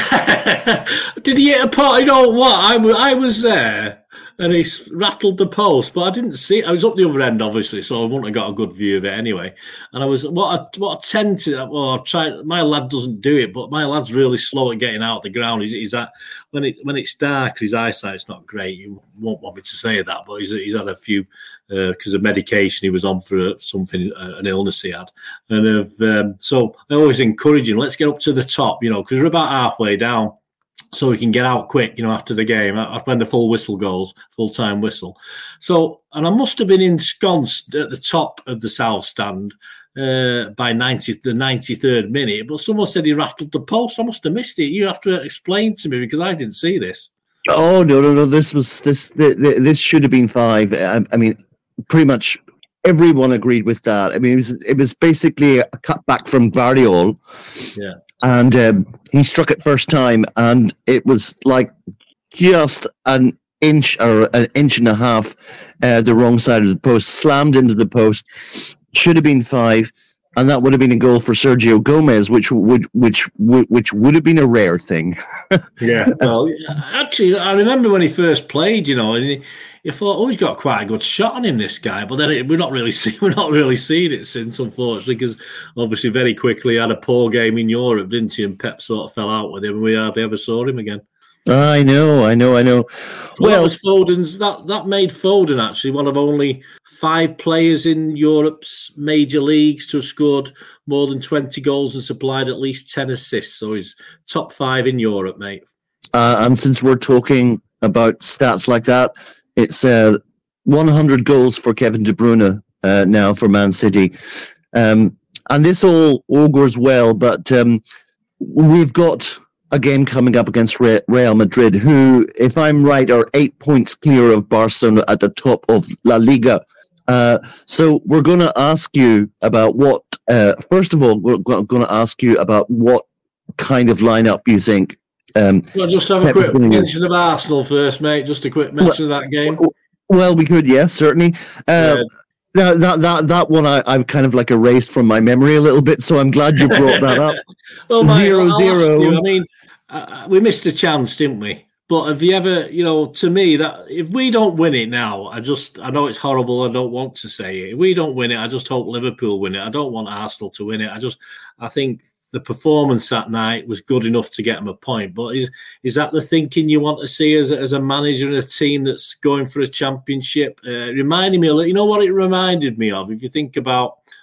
Did he hit a pot? You know what? I, w- I was there and he rattled the post, but I didn't see it. I was up the other end, obviously, so I wouldn't have got a good view of it anyway. And I was, what I, what I tend to, well, I try, my lad doesn't do it, but my lad's really slow at getting out of the ground. He's, he's at, when it when it's dark, his eyesight's not great. You won't want me to say that, but he's, he's had a few, because uh, of medication he was on for uh, something, uh, an illness he had. And of, um, so I always encourage him, let's get up to the top, you know, because we're about halfway down. So we can get out quick, you know, after the game, when the full whistle goes, full-time whistle. So, and I must have been ensconced at the top of the south stand uh, by ninety, the ninety-third minute, but someone said he rattled the post. I must have missed it. You have to explain to me because I didn't see this. Oh, no, no, no. This was, this, this should have been five. I, I mean, pretty much everyone agreed with that. I mean, it was, it was basically a cutback from Guardiola. Yeah. And um, he struck it first time, and it was like just an inch or an inch and a half uh, the wrong side of the post, slammed into the post. Should have been five, and that would have been a goal for Sergio Gomez, which would which which would have been a rare thing. Yeah, well, actually, I remember when he first played, you know, and he, you thought, oh, he's got quite a good shot on him, this guy. But then it, we're not really see, we're not really seeing it since, unfortunately, because obviously very quickly he had a poor game in Europe, didn't he? And Pep sort of fell out with him, and we hardly ever saw him again. I know, I know, I know. Well, that was Foden's. That that made Foden actually one of only five players in Europe's major leagues to have scored more than twenty goals and supplied at least ten assists. So he's top five in Europe, mate. Uh, and since we're talking about stats like that, it's uh, one hundred goals for Kevin De Bruyne uh, now for Man City. Um, and this all augurs well, but um, we've got a game coming up against Real Madrid, who, if I'm right, are eight points clear of Barcelona at the top of La Liga. Uh, so we're going to ask you about what, uh, first of all, we're going to ask you about what kind of lineup you think. Um, well, just have a quick mention of Arsenal first, mate. Just a quick mention well, of that game. Well, we could, yes, certainly. Uh, yeah. Now, that that that one I, I've kind of like erased from my memory a little bit, so I'm glad you brought that up. Well, mate, zero, I'll zero. You, I mean, uh, we missed a chance, didn't we? But have you ever, you know, to me, that if we don't win it now, I just, I know it's horrible, I don't want to say it. If we don't win it, I just hope Liverpool win it. I don't want Arsenal to win it. I just, I think the performance that night was good enough to get them a point. But is is that the thinking you want to see as a, as a manager and a team that's going for a championship? Uh, reminding me, you know what it reminded me of? If you think about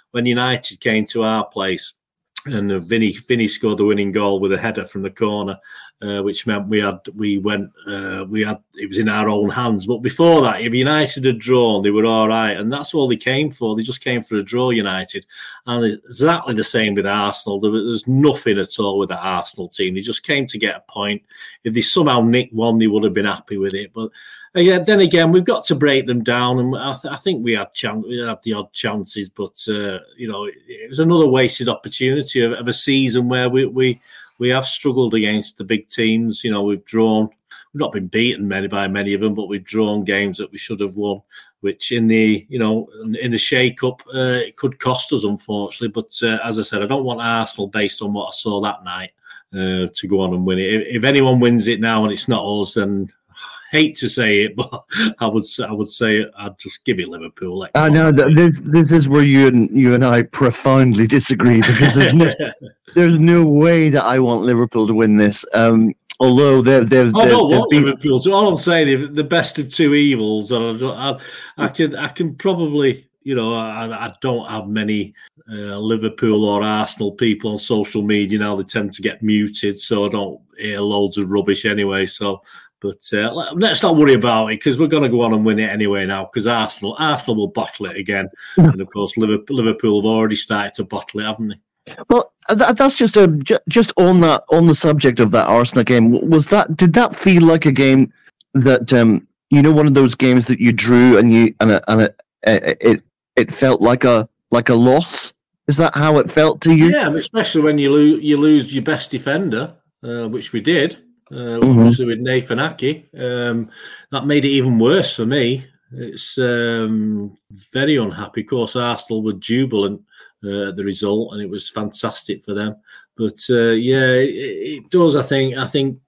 when United came to our place, and uh, Vinny Vinny scored the winning goal with a header from the corner, uh, which meant we had we went uh, we had it was in our own hands. But before that, if United had drawn, they were all right, and that's all they came for. They just came for a draw, United, and it's exactly the same with Arsenal. There was nothing at all with the Arsenal team. They just came to get a point. If they somehow nicked one, they would have been happy with it. But uh, yeah, then again, we've got to break them down, and I, th- I think we had chan- we had the odd chances, but uh, you know, it, it was another wasted opportunity of, of a season where we, we we have struggled against the big teams. You know, we've drawn, we've not been beaten many by many of them, but we've drawn games that we should have won, which in the you know in the shake-up uh, it could cost us, unfortunately. But uh, as I said, I don't want Arsenal based on what I saw that night uh, to go on and win it. If, if anyone wins it now and it's not us, then hate to say it, but I would I would say I'd just give it Liverpool. Like, I know that this this is where you and you and I profoundly disagree, because there's no, there's no way that I want Liverpool to win this. Um, although they've they've, I they've, don't they've want been, Liverpool. So all I'm saying is the best of two evils, and I, I, I can I can probably. You know, I, I don't have many uh, Liverpool or Arsenal people on social media now. They tend to get muted, so I don't hear loads of rubbish anyway. So, but uh, let's not worry about it, because we're going to go on and win it anyway now, because Arsenal Arsenal will bottle it again. And, of course, Liverpool, Liverpool have already started to bottle it, haven't they? Well, that, that's just a just on that on the subject of that Arsenal game. Was that did that feel like a game that um, you know, one of those games that you drew and you and it, and it, it it felt like a like a loss? Is that how it felt to you? Yeah, especially when you lose you lose your best defender, uh, which we did, uh, Mm-hmm. obviously with Nathan Ake. Um, that made it even worse for me. It's um, very unhappy. Of course, Arsenal were jubilant uh, at the result, and it was fantastic for them. But uh, yeah, it, it does. I think. I think.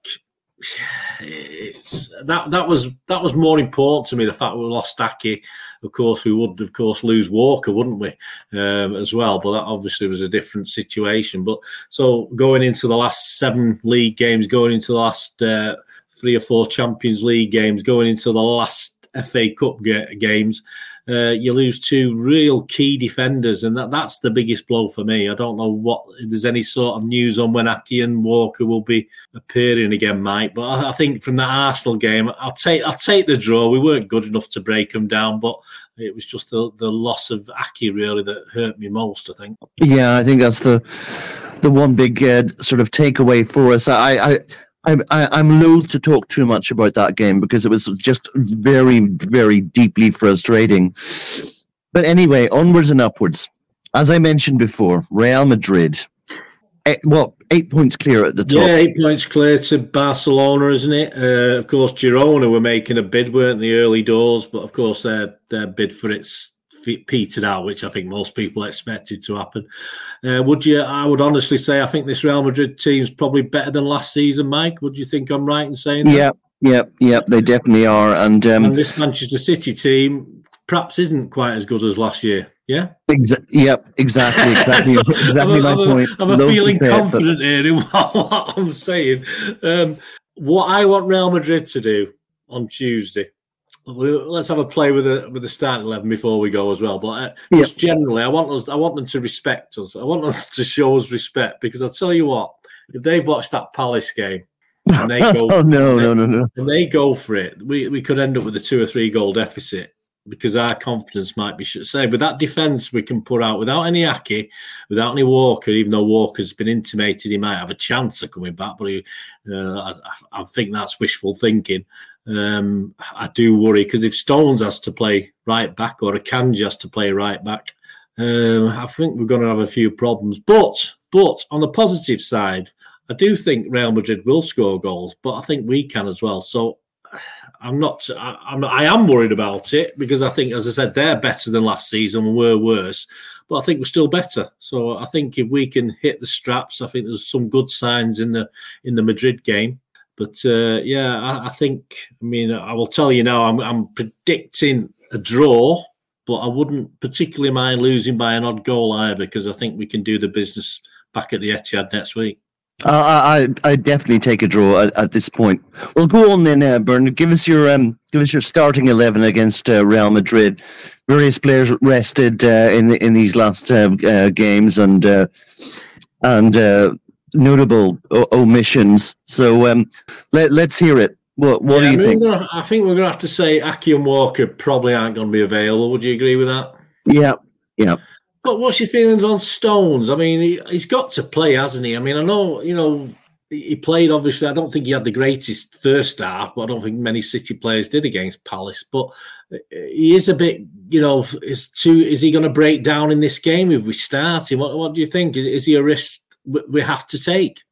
It's, that that was that was more important to me, the fact we lost Ake. Of course, we would, of course, lose Walker, wouldn't we, um, as well? But that obviously was a different situation. But so going into the last seven league games, going into the last uh, three or four Champions League games, going into the last F A Cup ga- games, uh, you lose two real key defenders, and that, that's the biggest blow for me. I don't know what if there's any sort of news on when Ake and Walker will be appearing again, Mike. But I, I think from the Arsenal game, I'll take I'll take the draw. We weren't good enough to break them down, but it was just the, the loss of Ake really that hurt me most, I think. Yeah, I think that's the the one big uh, sort of takeaway for us. I. I I'm I'm loath to talk too much about that game because it was just very, very deeply frustrating. But anyway, onwards and upwards. As I mentioned before, Real Madrid, eight, what, eight points clear at the top. Yeah, eight points clear to Barcelona, isn't it? Uh, of course, Girona were making a bid, weren't the early doors, but of course their their bid for it's petered out, which I think most people expected to happen. Uh, would you? I would honestly say I think this Real Madrid team's probably better than last season, Mike. Would you think I'm right in saying that? Yeah, yeah, yeah, they definitely are. And, um, and this Manchester City team perhaps isn't quite as good as last year. Yeah. Exa- yep. Exactly. Exactly. so exactly I'm, my I'm point. A, I'm a feeling confident here in what, what I'm saying. Um, what I want Real Madrid to do on Tuesday. Let's have a play with the with the starting eleven before we go as well. But uh, just yep. generally, I want us. I want them to respect us. I want us to show us respect, because I'll tell you what: if they've watched that Palace game and they go, oh no, they, no, no, no, and they go for it, we we could end up with a two or three goal deficit, because our confidence might be say with that defence we can put out without any Ake, without any Walker. Even though Walker's been intimated he might have a chance of coming back, but he, uh, I, I think that's wishful thinking. Um, I do worry, because if Stones has to play right back or Akanji has to play right back, um, I think we're going to have a few problems. But but on the positive side, I do think Real Madrid will score goals, but I think we can as well. So I'm not. I, I'm. I am worried about it, because I think, as I said, they're better than last season and we're worse, but I think we're still better. So I think if we can hit the straps, I think there's some good signs in the in the Madrid game. But uh, yeah, I, I think. I mean, I will tell you now. I'm, I'm predicting a draw, but I wouldn't particularly mind losing by an odd goal either, because I think we can do the business back at the Etihad next week. Uh, I I definitely take a draw at, at this point. Well, go on then, uh, Bernard. Give us your um, give us your starting eleven against uh, Real Madrid. Various players rested uh, in the, in these last uh, uh, games, and uh, and uh, notable o- omissions. So um, let let's hear it. What what yeah, do you I mean, think? gonna, I think we're going to have to say Aki and Walker probably aren't going to be available. Would you agree with that? Yeah, yeah. But what's your feelings on Stones? I mean, he, he's got to play, hasn't he? I mean, I know, you know, he played, obviously. I don't think he had the greatest first half, but I don't think many City players did against Palace. But he is a bit, you know, is too, is he going to break down in this game if we start him? What, what do you think? Is, is he a risk we have to take?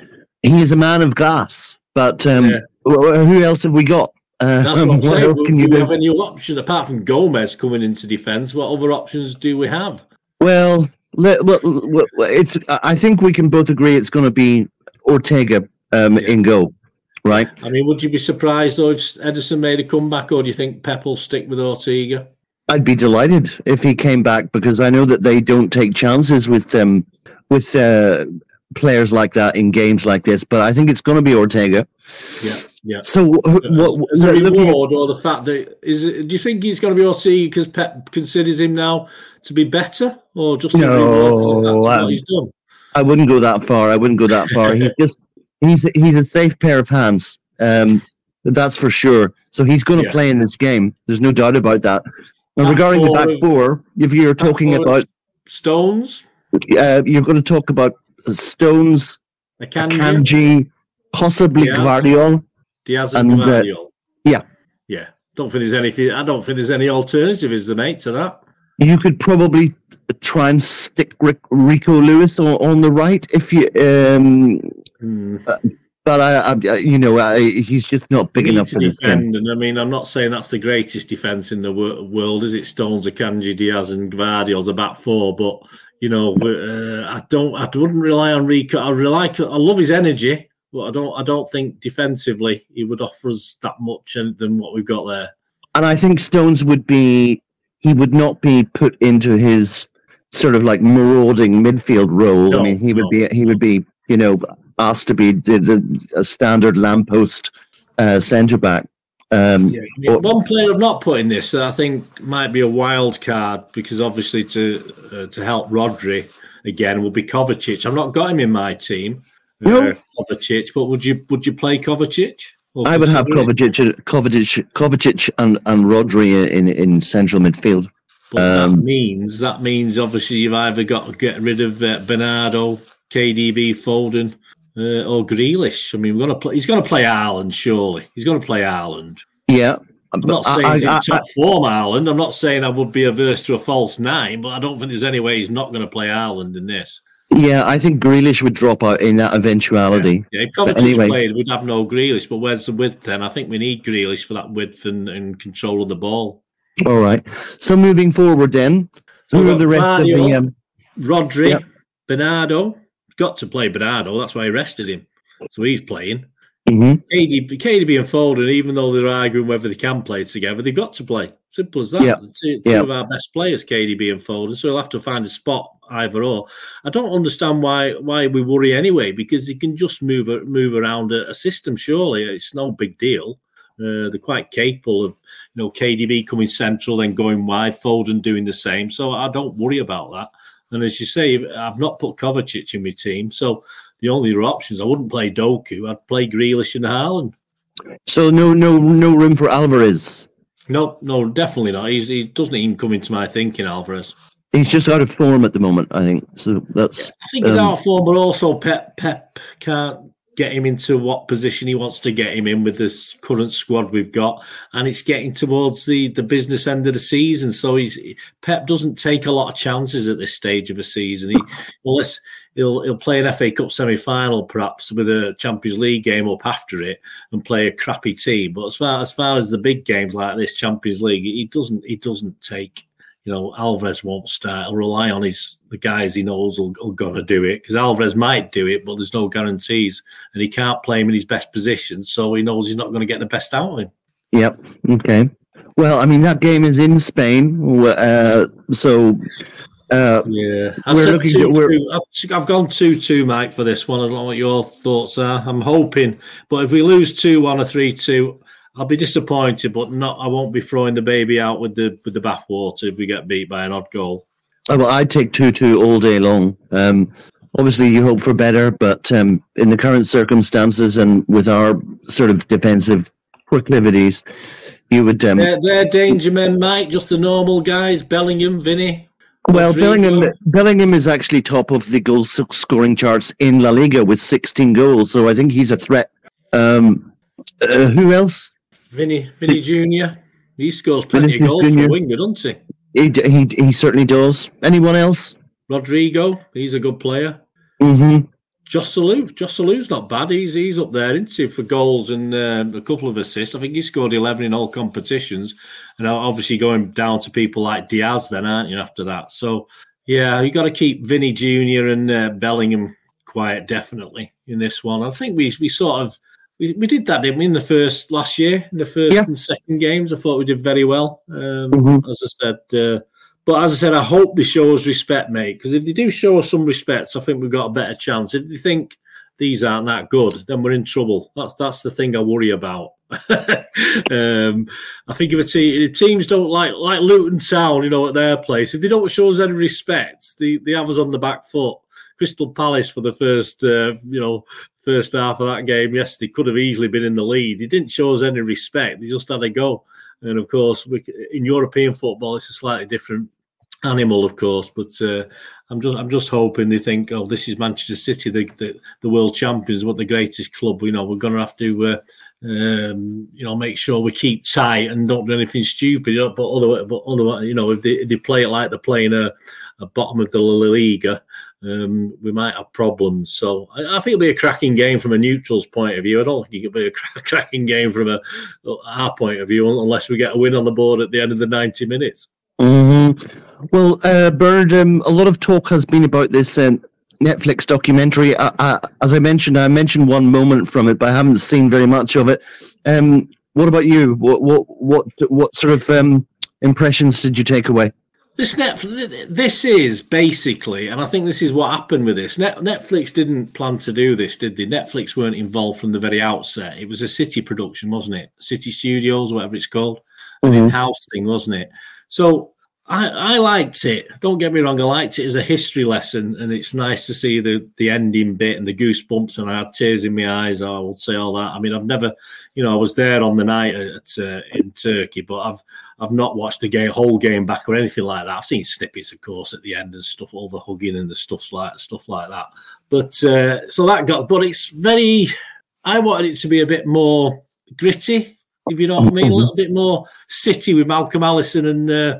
He is a man of glass, but um, Yeah. who else have we got? Uh, That's what I'm what saying. else Do can you we do? have a new option apart from Gomez coming into defence? What other options do we have? Well, let, well, well, it's. I think we can both agree it's going to be Ortega um, Yeah. in goal, right? I mean, would you be surprised though if Edison made a comeback, or do you think Pep will stick with Ortega? I'd be delighted if he came back because I know that they don't take chances with um, with uh, players like that in games like this. But I think it's going to be Ortega. Yeah, yeah. So, wh- what, As a looking at- reward, or the fact that is it, do you think he's going to be Ortega because Pep considers him now to be better, or just a No, reward for the fact of um, what he's done? I wouldn't go that far. I wouldn't go that far. He's just he's he's a safe pair of hands. Um, that's for sure. So he's going to Yeah. play in this game. There's no doubt about that. Now, Back regarding the four back of- four, if you're talking four of about, Stones, uh, you're going to talk about Stones, Akanji, Kanji, possibly Diaz. Guardiola. Diaz, and and, uh, Guardiola. yeah. yeah. Don't think there's any. I don't think there's any alternative, is there, mate, to that? You could probably try and stick Rick, Rico Lewis on, on the right if you. Um, Hmm. but I, I, you know, I, he's just not big We need enough to for this game. defend, and I mean, I'm not saying that's the greatest defence in the wor- world, is it? Stones, Akanji, Diaz, and Guardiola's a back four, but you know, uh, I don't, I wouldn't rely on Rico. I rely, I love his energy, but I don't, I don't think defensively he would offer us that much than what we've got there. And I think Stones would be, he would not be put into his sort of like marauding midfield role. No, I mean, he would no. be, he would be, you know, asked to be the, the, a standard lamppost uh, centre back. Um, Yeah, I mean, or- one player I've not put in this that I think might be a wild card because obviously to uh, to help Rodri again will be Kovacic. I've not got him in my team, No. uh, Kovacic. But would you would you play Kovacic? Or I would have consider it? Kovacic, Kovacic, Kovacic, and and Rodri in in central midfield. But that um, means that means obviously you've either got to get rid of uh, Bernardo, K D B, Foden, uh, or Grealish. I mean, we're gonna play. He's going to play Ireland, surely. He's going to play Ireland. Yeah, I'm not I- saying I- he's in I- top form, Ireland. I'm not saying I would be averse to a false nine, but I don't think there's any way he's not going to play Ireland in this. yeah, I think Grealish would drop out in that eventuality. Yeah, if But Kovacic anyway. played, we'd have no Grealish. But where's the width then? I think we need Grealish for that width and, and control of the ball. All right. So moving forward, then, So who we've are the got rest of the? Mario, Um, Rodri, Yeah. Bernardo. Got to play Bernardo. That's why he rested him. So he's playing. mhm. K D B, K D B and Foden, even though they're arguing whether they can play together, they've got to play. Simple as that. Yeah. Two, two Yeah. of our best players, K D B and Foden, so he'll have to find a spot either or. I don't understand why why we worry anyway, because he can just move move around a, a system. Surely it's no big deal. Uh, they're quite capable of, you know, K D B coming central, then going wide, Foden doing the same. So I don't worry about that. And as you say, I've not put Kovacic in my team, so the only other options, I wouldn't play Doku. I'd play Grealish and Haaland. So no, no, no room for Alvarez. No, no, definitely not. He's, he doesn't even come into my thinking, Alvarez. He's just out of form at the moment, I think. So that's I think he's Um, out of form, but also Pep Pep can't get him into what position he wants to get him in with this current squad we've got, and it's getting towards the, the business end of the season. So he's Pep doesn't take a lot of chances at this stage of a season. He unless he'll he'll play an F A Cup semi final perhaps with a Champions League game up after it and play a crappy team. But as far as far as the big games like this Champions League, he doesn't he doesn't take. You know, Alvarez won't start. He'll rely on his the guys he knows will, will gonna do it, because Alvarez might do it, but there's no guarantees, and he can't play him in his best position, so he knows he's not going to get the best out of him. Yep. Okay. Well, I mean, that game is in Spain, uh, so Uh, yeah, I've, we're said looking two, to- we're- two. I've, I've gone two two, Mike, for this one. I don't know what your thoughts are. I'm hoping, but if we lose two one or three two, I'll be disappointed. But not, I won't be throwing the baby out with the with the bathwater if we get beat by an odd goal. Oh, well, I'd take two two all day long. Um, obviously, you hope for better, but um, in the current circumstances and with our sort of defensive proclivities, you would. Um, They're, they're danger men, Mike. Just the normal guys. Bellingham, Vinny. well, Rodrigo. Bellingham Bellingham is actually top of the goal s- scoring charts in La Liga with sixteen goals, so I think he's a threat. Um, uh, who else? Vinny, Vinny Junior He scores plenty Vinicius of goals for Junior a winger, doesn't he? He, d- he he certainly does. Anyone else? Rodrigo, he's a good player. Mm-hmm. Josselou, Josselou's not bad. He's he's up there, isn't he, for goals and um, a couple of assists. I think he scored eleven in all competitions, and obviously going down to people like Diaz, then, aren't you? After that, so yeah, you got to keep Vinny Junior and uh, Bellingham quiet, definitely in this one. I think we we sort of we, we did that, didn't we, in the first last year, in the first Yeah. and second games. I thought we did very well. Um, Mhm. As I said. Uh, But as I said, I hope they show us respect, mate, because if they do show us some respect, I think we've got a better chance. If they think these aren't that good, then we're in trouble. That's that's the thing I worry about. um, I think if, a te- if teams don't like like Luton Town, you know, at their place, if they don't show us any respect, they, they have us on the back foot. Crystal Palace for the first, uh, you know, first half of that game yesterday could have easily been in the lead. They didn't show us any respect. They just had a go. And of course, we, in European football, it's a slightly different animal, of course. But uh, I'm just, I'm just hoping they think, oh, this is Manchester City, the the, the world champions, what the greatest club. You know, we're going to have to, uh, um, you know, make sure we keep tight and don't do anything stupid. You know, but otherwise, but otherwise, you know, if they, if they play it like they're playing a, a bottom of the La Liga, um, we might have problems. So I, I think it'll be a cracking game from a neutral's point of view. I don't think it'll be a cra- cracking game from a our point of view unless we get a win on the board at the end of the ninety minutes. Mm-hmm. Well, uh, Bernard, um, a lot of talk has been about this um, Netflix documentary. I, I, as I mentioned, I mentioned one moment from it, but I haven't seen very much of it. Um, what about you? What what what what sort of um, impressions did you take away? This Netflix, this is basically, and I think this is what happened with this. Net, Netflix didn't plan to do this, did they? Netflix weren't involved from the very outset. It was a City production, wasn't it? City Studios, whatever it's called, an Mhm. in-house thing, wasn't it? So I, I liked it. Don't get me wrong, I liked it as a history lesson, and it's nice to see the the ending bit and the goosebumps, and I had tears in my eyes. I would say all that. I mean, I've never, you know, I was there on the night at uh, in Turkey, but I've I've not watched the game, whole game back or anything like that. I've seen snippets, of course, at the end and stuff, all the hugging and the stuff like stuff like that. But uh, so that got, but it's very. I wanted it to be a bit more gritty, if you know what I mean, a little bit more City with Malcolm Allison and uh,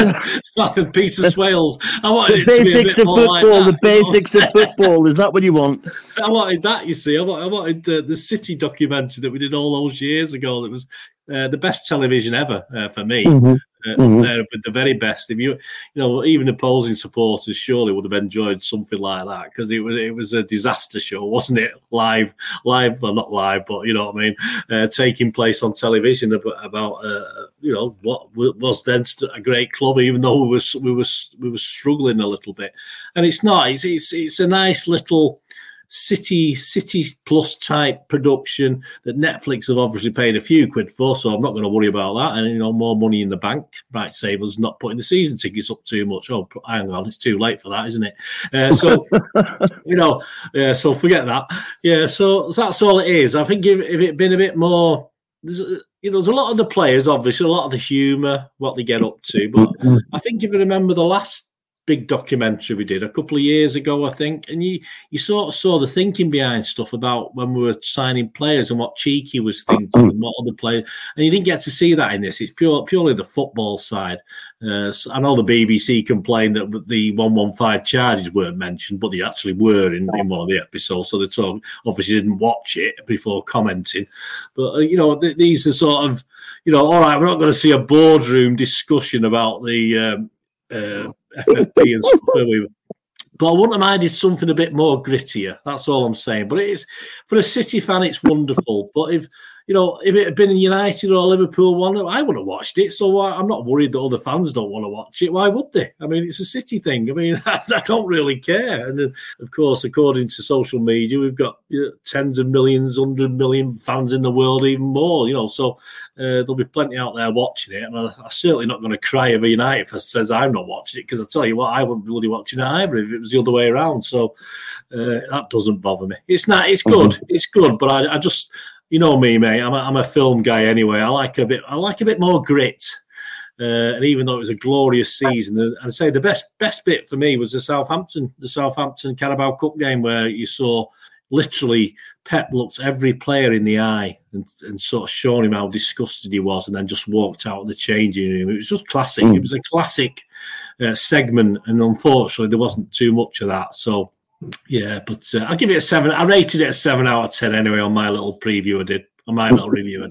and Peter Swales. I wanted The it to be a basics bit of more like football. that, The you know? basics of football. Is that what you want? I wanted that, you see. I wanted, I wanted the, the City documentary that we did all those years ago. That was uh, the best television ever uh, for me. Mhm. Uh, Mhm. There with the very best. If you, you know, even opposing supporters surely would have enjoyed something like that because it was it was a disaster show, wasn't it? Live, live, well, not live, but you know what I mean. Uh, taking place on television about, about uh, you know what was then a great club, even though we was we was we were struggling a little bit. And it's not. It's it's, it's a nice little City City Plus type production that Netflix have obviously paid a few quid for, so I'm not going to worry about that. And you know, more money in the bank might save us not putting the season tickets up too much. Oh, hang on, it's too late for that, isn't it? Uh, so you know, yeah. So forget that. Yeah. So that's all it is. I think if, if it'd been a bit more, there's, you know, there's a lot of the players, obviously, a lot of the humour, what they get up to. But I think if you remember the last big documentary we did a couple of years ago, I think, and you you sort of saw the thinking behind stuff about when we were signing players and what Cheeky was thinking and what other players, and you didn't get to see that in this. It's pure purely the football side. Uh, so I know the B B C complained that the one one five charges weren't mentioned, but they actually were in, in one of the episodes. So they talk, obviously didn't watch it before commenting. But uh, you know, th- these are sort of, you know, all right, we're not going to see a boardroom discussion about the um, uh, F F P and stuff, are we? But I wouldn't have minded something a bit more grittier. That's all I'm saying. But it is, for a City fan, it's wonderful. But if you know, if it had been United or Liverpool one, I would have watched it. So I'm not worried that other fans don't want to watch it. Why would they? I mean, it's a City thing. I mean, I, I don't really care. And then, of course, according to social media, we've got you know, tens of millions, hundred million fans in the world, even more. You know, so uh, there'll be plenty out there watching it. And I, I'm certainly not going to cry if a United fan says I'm not watching it, because I tell you what, I wouldn't be bloody watching it either if it was the other way around. So uh, that doesn't bother me. It's not. It's good. Mm-hmm. It's good, but I, I just. You know me, mate. I'm a, I'm a film guy anyway. I like a bit. I like a bit more grit. Uh, and even though it was a glorious season, I'd say the best best bit for me was the Southampton, the Southampton Carabao Cup game, where you saw literally Pep looked every player in the eye and, and sort of showing him how disgusted he was, and then just walked out of the changing room. It was just classic. Mm. It was a classic uh, segment, and unfortunately, there wasn't too much of that. So. Yeah, but uh, I'll give it a seven. I rated it a seven out of ten anyway on my little preview I did, on my little review I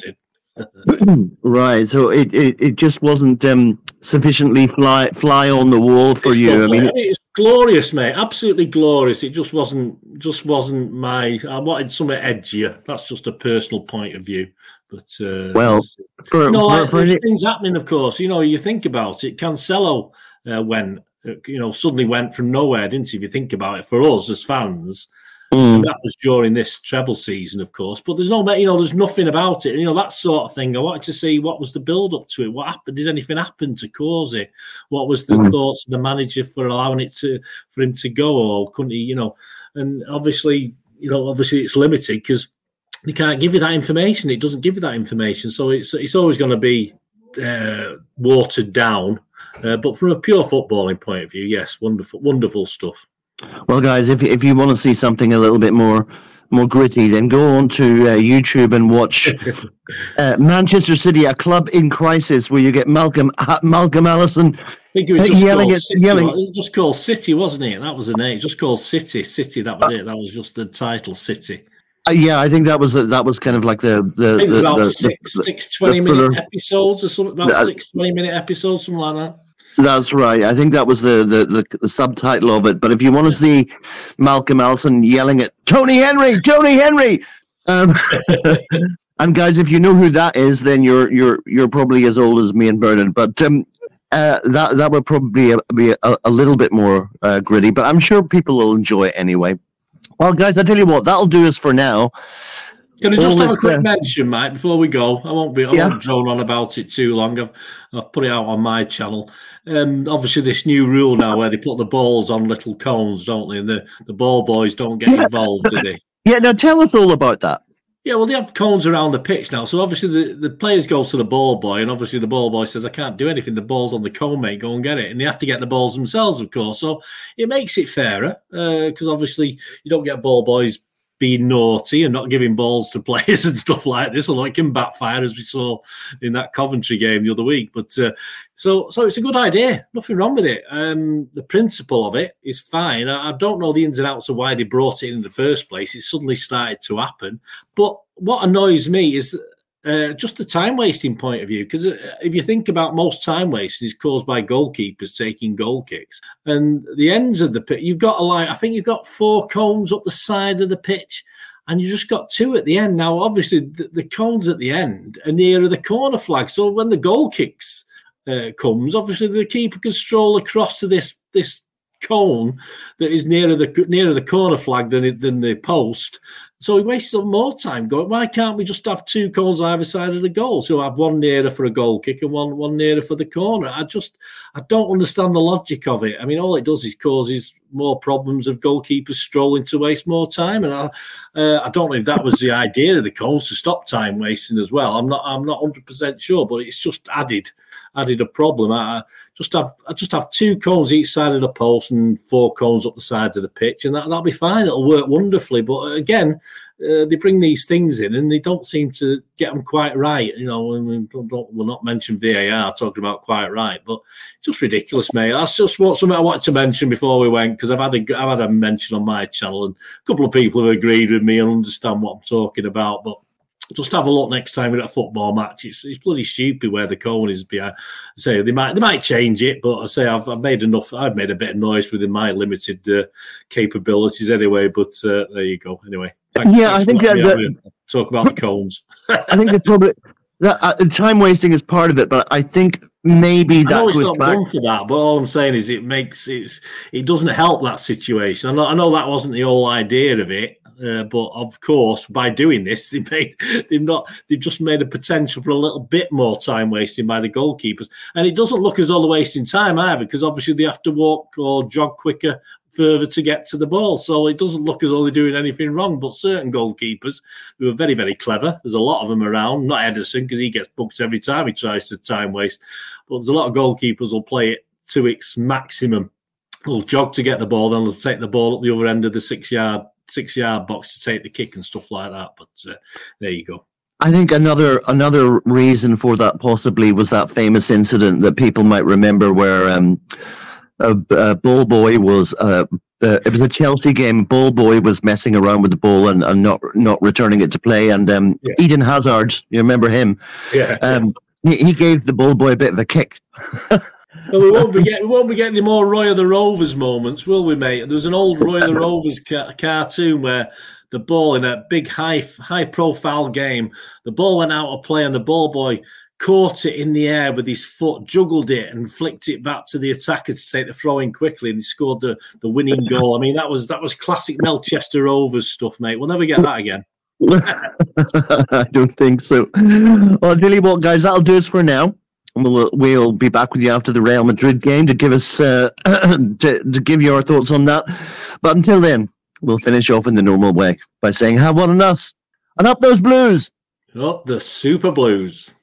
did. Right, so it, it, it just wasn't um, sufficiently fly fly on the wall for it's you. Lovely. I mean, it's glorious, mate. Absolutely glorious. It just wasn't just wasn't my. I wanted something edgier. That's just a personal point of view. But uh, well, for, you know, for, like, for there's things happening. Of course, you know, you think about it. Cancelo uh, went. You know, suddenly went from nowhere, didn't he? If you think about it, for us as fans, mm. and that was during this treble season, of course. But there's no, you know, there's nothing about it. You know, that sort of thing. I wanted to see what was the build up to it. What happened? Did anything happen to cause it? What was the mm. thoughts of the manager for allowing it to for him to go, or couldn't he? You know, and obviously, you know, obviously it's limited because they can't give you that information. It doesn't give you that information, so it's it's always going to be uh, watered down. Uh, but from a pure footballing point of view, yes, wonderful, wonderful stuff. Well, guys, if if you want to see something a little bit more more gritty, then go on to uh, YouTube and watch uh, Manchester City, a club in crisis, where you get Malcolm uh, Malcolm Allison I think it was just yelling called at City. yelling. It was just called City, wasn't it? That was the name. Just called City. City. That was it. That was just the title, City. Uh, yeah, I think that was that was kind of like the the, I think the, about the, six the, six twenty the, minute the, episodes or something. About uh, six twenty minute episodes, something like that. That's right. I think that was the, the, the, the subtitle of it. But if you want to see Malcolm Allison yelling at Tony Henry, Tony Henry, um, and guys, if you know who that is, then you're you're you're probably as old as me and Bernard. But um, uh, that that would probably be a, a little bit more uh, gritty. But I'm sure people will enjoy it anyway. Well, guys, I tell you what, that'll do us for now. Can I just All have a quick uh, mention, Mike, before we go? I won't be. I yeah. won't drone on about it too long. I've I've put it out on my channel. Um, obviously, this new rule now where they put the balls on little cones, don't they? And the, the ball boys don't get involved, do they? Yeah. Now tell us all about that. Yeah, well, they have cones around the pitch now. So obviously, the, the players go to the ball boy, and obviously the ball boy says, "I can't do anything. The ball's on the cone, mate. Go and get it." And they have to get the balls themselves, of course. So it makes it fairer because uh, obviously you don't get ball boys being naughty and not giving balls to players and stuff like this, although it can backfire, as we saw in that Coventry game the other week. But uh, so so it's a good idea. Nothing wrong with it. Um, the principle of it is fine. I, I don't know the ins and outs of why they brought it in, in the first place. It suddenly started to happen. But what annoys me is that Uh, just a time-wasting point of view, because if you think about most time wasting is caused by goalkeepers taking goal kicks, and the ends of the pitch, you've got a line. I think you've got four cones up the side of the pitch, and you just got two at the end. Now, obviously, the, the cones at the end are nearer the corner flag, so when the goal kicks uh, comes, obviously the keeper can stroll across to this this cone that is nearer the nearer the corner flag than than the post. So he wastes some more time going, why can't we just have two cones either side of the goal? So have one nearer for a goal kick and one one nearer for the corner. I just, I don't understand the logic of it. I mean, all it does is causes more problems of goalkeepers strolling to waste more time. And I, uh, I don't know if that was the idea of the cones, to stop time wasting as well. I'm not, I'm not one hundred percent sure, but it's just added, added a problem. I just have, I just have two cones each side of the post and four cones up the sides of the pitch, and that, that'll be fine. It'll work wonderfully. But again, Uh, they bring these things in and they don't seem to get them quite right. You know, I mean, don't, don't, we'll not mention V A R talking about quite right, but just ridiculous, mate. That's just what something I wanted to mention before we went, because I've had a I've had a mention on my channel and a couple of people have agreed with me and understand what I'm talking about. But just have a look next time we're at a football match. It's, it's bloody stupid where the cone is behind. I say they might they might change it, but I say I've, I've made enough. I've made a bit of noise within my limited uh, capabilities anyway. But uh, there you go. Anyway. Thanks, yeah, I think that, that talk about the cones. I think it's probably that uh, time wasting is part of it, but I think maybe that I know it's goes not back done for that. But all I'm saying is it makes it's it doesn't help that situation. I know I know that wasn't the whole idea of it. Uh, but of course, by doing this, they made they've not they've just made a potential for a little bit more time wasting by the goalkeepers, and it doesn't look as though they're wasting time either, because obviously they have to walk or jog quicker further to get to the ball, so it doesn't look as though they're doing anything wrong. But certain goalkeepers who are very, very clever, there's a lot of them around. Not Ederson, because he gets booked every time he tries to time waste, but there's a lot of goalkeepers who'll play it to its maximum. They'll jog to get the ball, then they'll take the ball up the other end of the six yard. six yard box to take the kick and stuff like that. But uh, there you go. I think another another reason for that possibly was that famous incident that people might remember where um, a, a ball boy was uh, uh, it was a Chelsea game. Ball boy was messing around with the ball and, and not not returning it to play. And um, yeah. Eden Hazard, you remember him? Yeah. Um, he, he gave the ball boy a bit of a kick. Well, we won't be getting we won't be getting any more Roy of the Rovers moments, will we, mate? There's an old Roy of the Rovers ca- cartoon where the ball in a big high high profile game, the ball went out of play and the ball boy caught it in the air with his foot, juggled it and flicked it back to the attacker to take the throw in quickly, and he scored the, the winning goal. I mean, that was that was classic Melchester Rovers stuff, mate. We'll never get that again. I don't think so. Well, I'll tell you what, guys, that'll do us for now. We'll, we'll be back with you after the Real Madrid game to give us uh, to, to give you our thoughts on that. But until then, we'll finish off in the normal way by saying, have one on us and up those blues. Up the Super Blues.